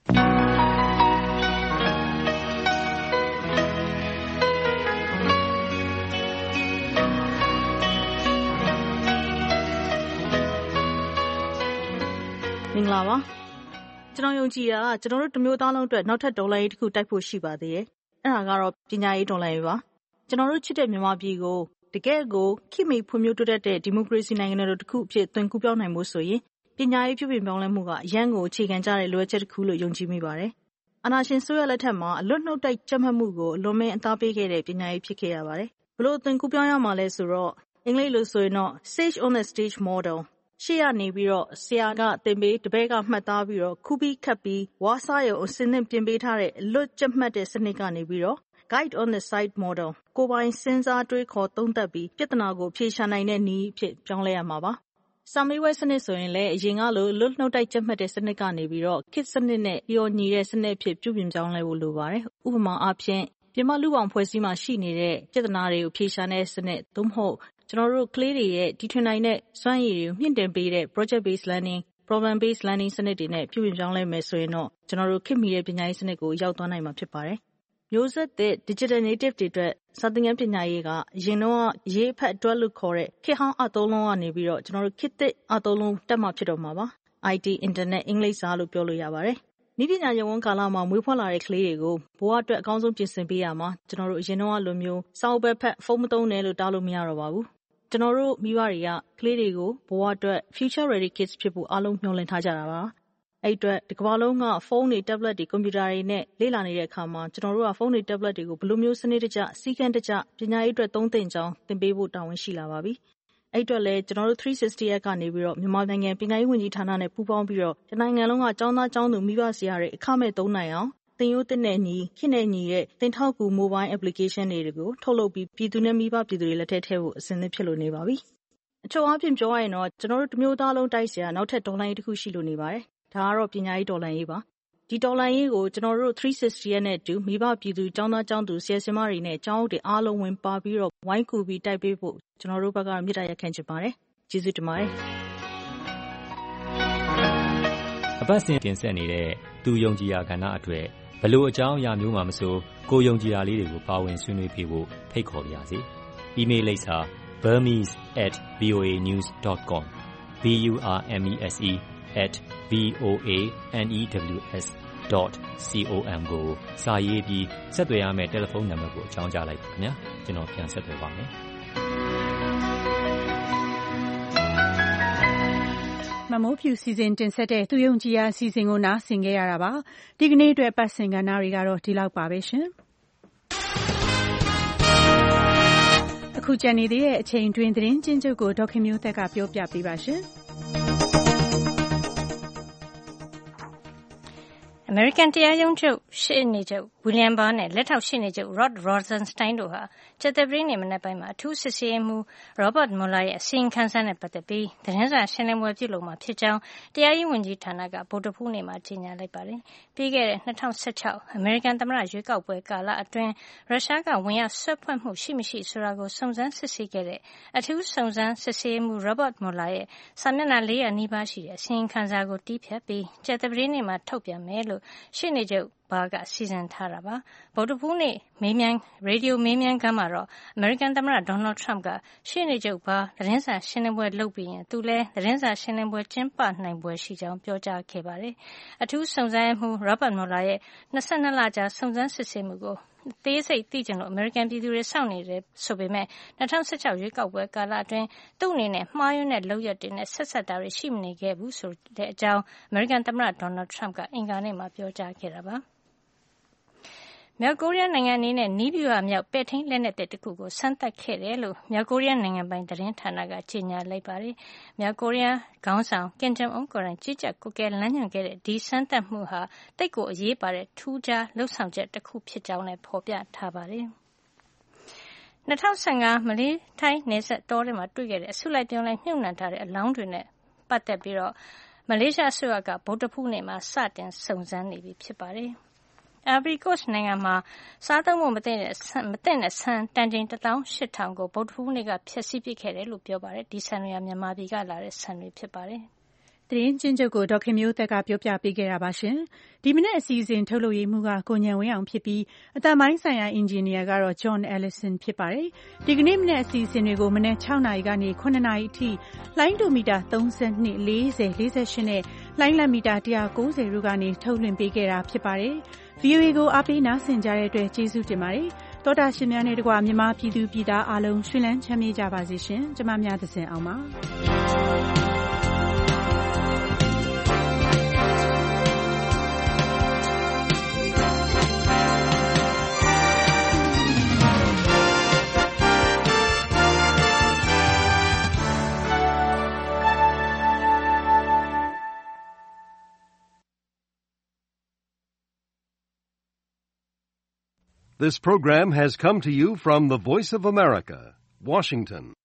မင်္ဂလာပါကျွန်တော်ယုံကြည်တာကကျွန်တော်တို့တမျိုးသားလုံးအတွက်နောက်ထပ်ဒေါ်လာရေးတစ်ခုတိုက်ဖို့ရှိပါသေးတယ်အဲ့ဒါကတော့ပညာရေးဒေါ်လာရေးပါကျွန်တော်တို့ချစ်တဲ့မြန်မာပြည်ကိုတကယ်ကိုခိမိဖွံ့ဖြိုးတိုးတက်တဲ့ဒီမိုကရေစီနိုင်ငံတော်တစ်ခုအဖြစ်သွင်ကူးပြောင်းနိုင်မှုဆိုရင်ပညာရေးပြုပြင်ပြောင်းလဲမှုကအရန်ကိုအခြေခံကြတဲ့လိုအပ်ချက်တစ်ခုလို့ယုံကြည်မိပါတယ်အာဏာရှင်ဆိုရလက်ထက်မှာအလွတ်နှုတ်တိုက်ကြက်မှတ်မှုကိုအလွန်မင်းအသားပေးခဲ့တဲ့ပညာရေးဖြစ်ခဲ့ရပါတယ်ဘလို့သွင်ကူးပြောင်းရမှာလဲဆိုတော့အင်္ဂလိပ်လိုဆိုရင်တော့ Sage on the Stage Modelရှေ့ကနေပြီးတော့ဆရာကသင်ပေးတပည့်ကမှတ်သားပြီးတော့ခုပြီးခတ်ပြီးဝါစားရုံအစင်းသင်ပြင်ပေးထားတဲ့အလွတ်ကြက်မှတ်တဲ့စနစ်ကနေပြီးတော့ Guide on the Side Model ကိုပိုင်စဉ်းစားတွေးခေါ်သုံးသပ်ပြီးပြဿနာကိုဖြေရှာနိုင်တဲ့နည်းအဖြစ်ပြောင်းလဲရမှာပါစာမေးပွဲစနစ်ဆိုရင်လည်းအရင်ကလိုလွတ်နှုတ်တိုက်ချက်မှတ်တဲ့စနစ်ကနေပြီးတော့ခေတ်စနစ်နဲ့လျော်ညီတဲ့စနစ်အဖြစ်ပြုပြင်ပြောင်းလဲဖို့လိုပါတယ်။ဥပမာအားဖြင့်မြန်မာလူပေါင်းဖွဲ့စည်းမှာရှိနေတဲ့ပြဿနာတွေကိုဖြေရှာတဲ့စနစ်သို့မဟုတ်ကျွန်တော်တို့ကလေးတွေရဲ့တီထွင်နိုင်တဲ့စွမ်းရည်တွေကိုမြင့်တင်ပေးတဲ့ project based learning, problem based learning စနစ်တွေနဲ့ပြုပြင်ပြောင်းလဲမယ်ဆိုရင်တော့ကျွန်တော်တို့ခေတ်မီတဲ့ပညာရေးစနစ်ကိုရောက်သွားနိုင်မှာဖြစ်ပါတယ်။မျိုးဆက်သစ် digital native တွေအတွက်စာသင်ခန်းပညာရေးကအရင်တော့ရေးဖတ်တွက်လို့ခေါ်တဲ့ခေတ်ဟောင်းအသုံးလုံးကနေပြီးတော့ကျွန်တော်တို့ခေတ်သစ်အသုံးလုံးတက်မှာဖြစ်တော့မှာပါ။ I T, internet, အင်္ဂလိပ်စာလို့ပြောလို့ရပါတယ်။နည်းပညာရပ်ဝန်းကာလမှာမွေးဖွားလာတဲ့ကလေးတွေကိုဘဝအတွက်အကောင်းဆုံးပြင်ဆင်ပေးရမှာကျွန်တော်တို့အရင်တော့လိုမျိုးစာအုပ်ပဲဖတ်ဖုန်းမသုံးနဲ့လို့တားလို့မရတော့ပါဘူး။ကျွန်တော်တို့မိဘတွေကကလေးတွေကိုဘဝအတွက် future ready kids ဖြစ်ဖို့အားလုံးမျှော်လင့်ထားကြတာပါ။အဲ့အတွက်ဒီကမ္ဘာလုံးကဖုန်းတွေ tablet တွေကွန်ပျူတာတွေနဲ့လေ့လာနေတဲ့အခါမှာကျွန်တော်တို့ကဖုန်းတွေ tablet တွေကိုဘယ်လိုမျိုးစနစ်တကျစီကံတကျပညာရေးအတွက်သုံးသင့်ကြောင်းသင်ပေးဖို့တာဝန်ရှိလာပါပြီ။အဲ့အတွက်လည်းကျွန်တော်တို့three sixtyရက်ကနေပြီးတော့မြန်မာနိုင်ငံပညာရေးဝန်ကြီးဌာနနဲ့ပူးပေါင်းပြီးတော့ဒီနိုင်ငံလုံးကကျောင်းသားကျောင်းသူမိဘဆရာတွေအခမဲ့သုံးနိုင်အောင်သင်ရိုးသစ်နဲ့ညီခေတ်နဲ့ညီတဲ့သင်ထောက်ကူ mobile application တွေကိုထုတ်လုပ်ပြီးပြည်သူနဲ့မိဘပြည်သူတွေလက်ထက်ထည့်ဖို့အဆင်သင့်ဖြစ်လို့နေပါပြီ။အချို့အပြင်ပြောရရင်တော့ကျွန်တော်တို့တမျိုးသားလုံးတိုက်เสียနောက်ထပ်ဒေါ်လာရေးတစ်ခုရှိလို့နေပါတယ်။ဒါကတော့ပညာရေးဒေါ်လာရေးပါ။ဒီဒေါ်လာရေးကိုကျွန်တော်တို့three sixtyရက်နဲ့တူမိဘပြည်သူကျောင်းသားကျောင်းသူဆရာဆရာမတွေနဲ့ကျောင်းအုပ်တွေအားလုံးဝင်ပါပြီးတော့ဝိုင်းကူပြီးတိုက်ပေးဖို့ကျွန်တော်တို့ဘက်ကမြစ်တာရက်ခံချင်ပါတယ်။ကျေးဇူးတင်ပါတယ်။အပတ်စဉ်တင်ဆက်နေတဲ့သူယုံကြည်ရာကဏ္ဍအတွက်ဘလို့အကြောင်းအရာမျိုးမှမဆိုကိုယုံကြည်ရာလေးတွေကိုပါဝင်ဆွေးနွေးပြဖို့ဖိတ်ခေါ်ပါရစေ။ email လိပ်စာ burmese at voa news dot com b u r m e s e at voa news dot com ကိုစာရေးပြီးဆက်သွယ်ရမယ့်တယ်လီဖုန်းနံပါတ်ကိုအကြောင်းကြားလိုက်ပါခင်ဗျာကျွန်တော်ပြန်ဆက်သွယ်ပါမယ်မမိုးဖြူစီစဉ်တင်ဆက်တဲ့သူယုံကြည်ရာအစီအစဉ်ကိုနားဆင်ခဲ့ရတာပါဒီကနေ့အတွက်ပတ်စင်ကဏ္ဍတွေကတော့ဒီလောက်ပါပဲရှင်အခုကြံနေသေးတဲ့အချိန်တွင်သတင်းချင်းချုပ်ကိုဒေါက်ခင်မျိုးသက်ကပြောပြပေးပါရှင်အမေရိကန်တရားရုံးချုပ်ရှေ့နေချုပ်ဝီလျံဘာနဲ့လက်ထောက်ရှေ့နေချုပ် Rod Rosenstein တို့ဟာကြာသပတေးနေ့မနက်ပိုင်းမှာအထူးစစ်ဆေးရေးမှူး Robert Mueller ရဲ့အစီရင်ခံစာနဲ့ပတ်သက်ပြီးသတင်းစာရှင်းလင်းပွဲပြုလုပ်မှာဖြစ်ကြောင်းတရားရေးဝန်ကြီးဌာနကဗုဒ္ဓဟူးနေ့မှာကြေညာလိုက်ပါတယ်။ပြီးခဲ့တဲ့၂၀၁၆အမေရိကန်သမ္မတရွေးကောက်ပွဲကာလအတွင်းရုရှားကဝင်ရောက်ဆွတ်ဖက်မှုရှိမရှိဆိုတာကိုစုံစမ်းစစ်ဆေးခဲ့တဲ့အထူးစုံစမ်းစစ်ဆေးရေးမှူး Robert Mueller ရဲ့စာမျက်နှာ၄၀၀နီးပါးရှိတဲ့အစီရင်ခံစာကိုတီးဖြတ်ပြီးကြာသပတေးနေ့မှာထုတ်ပြန်မယ်လို့ရှေ့နေချုပ်ဘာကစီစဉ်ထားတာပါဗုဒ္ဓဟူးနေ့မေးမြန်းရေဒီယိုမေးမြန်းခန်းမှာတော့အမေရိကန်သမ္မတဒေါ်နယ်ထရမ့်ကရှေ့နေချုပ်ဘာသတင်းစာရှင်းလင်းပွဲလုပ်ပြီးရင်သူလည်းသတင်းစာရှင်းလင်းပွဲကျင်းပနိုင်ပွဲရှိကြောင်းပြောကြားခဲ့ပါတယ်အထူးစုံစမ်းရေးမှူး Robert Mueller ရဲ့၂၂လကြာစုံစမ်းစစ်ဆေးမှုကိုသေးစိတ်သိကြလို့အမေရိကန်ပြည်သူတွေစောင့်နေတယ်ဆိုပေမဲ့၂၀၁၆ရွေးကောက်ပွဲကာလအတွင်းသူ့အနေနဲ့မှားယွင်းတဲ့လုပ်ရက်တွေနဲ့ဆက်ဆက်တာတွေရှိမနေခဲ့ဘူးဆိုတဲ့အကြောင်းအမေရိကန်သမ္မတဒေါ်နယ်ထရမ့်ကအင်္ဂါနေ့မှာပြောကြားခဲ့တာပါမြောက်ကိုရီးယားနိုင်ငံအနေနဲ့နည်းဗျူဟာမြောက်ပဲ့ထိန်းလက်နက်သစ်တစ်ခုကိုစမ်းသပ်ခဲ့တယ်လို့မြောက်ကိုရီးယားနိုင်ငံပိုင်သတင်းဌာနကကြေညာလိုက်ပါတယ်။မြောက်ကိုရီးယားခေါင်းဆောင်ကင်ဂျုံအွန်းကိုယ်တိုင်ကြီးကြပ်ကွပ်ကဲလမ်းညွှန်ခဲ့တဲ့ဒီစမ်းသပ်မှုဟာတိတ်ကိုအရေးပါတဲ့ထူးခြားလှုပ်ဆောင်ချက်တစ်ခုဖြစ်ကြောင်းလည်းဖော်ပြထားပါတယ်။၂၀၁၅မလေးထိုင်းနယ်စပ်တောထဲမှာတွေ့ခဲ့တဲ့အစုလိုက်ပြောင်းလိုက်မြှုပ်နှံထားတဲ့အလောင်းတွေနဲ့ပတ်သက်ပြီးတော့မလေးရှားအစိုးရကဗုဒ္ဓဟူးနေ့မှာစတင်စုံစမ်းနေပြီဖြစ်ပါတယ်။အာဗရီကို့ရှ်နိုင်ငံမှာစားသုံးဖို့မသင့်တဲ့မသင့်တဲ့ဆန်တန်ချိန်တစ်သောင်းရှစ်ထောင်ကိုဗုဒ္ဓဟူးနေ့ကဖျက်ဆီးပစ်ခဲ့တယ်လို့ပြောပါတယ်။ဒီဆန်တွေကမြန်မာပြည်ကလာတဲ့ဆန်တွေဖြစ်ပါတယ်။သတင်းချင်းချုပ်ကိုဒေါက်ခင်မျိုးသက်ကပြောပြပေးခဲ့တာပါရှင်။ဒီမနေ့အစီအစဉ်ထုတ်လုပ်ရေးမှူးကကိုညံဝင်းအောင်ဖြစ်ပြီးအတန်ပိုင်းဆိုင်ရာအင်ဂျင်နီယာကတော့ John Ellison ဖြစ်ပါတယ်။ဒီကနေ့မနေ့အစီအစဉ်တွေကိုမနေ့၆နာရီကနေ၇နာရီအထိလိုင်းဒိုမီတာ၃၂ ၄၀ ၄၈နဲ့လိုင်းလမီတာ၁၉၀တို့ကနေထုတ်လွှင့်ပေးခဲ့တာဖြစ်ပါတယ်။ဗွီအိုအေကိုအားပေးနားဆင်ကြတဲ့အတွက်ကျေးဇူးတင်ပါတယ်။သောတာရှင်များနဲ့တကွမြန်မာပြည်သူပြည်သားအားလုံးရှင်လန်းချမ်းမြေ့ကြပါစေရှင်။ကျမများသစဉ်အောင်ပါ This program has come to you from the Voice of America, Washington.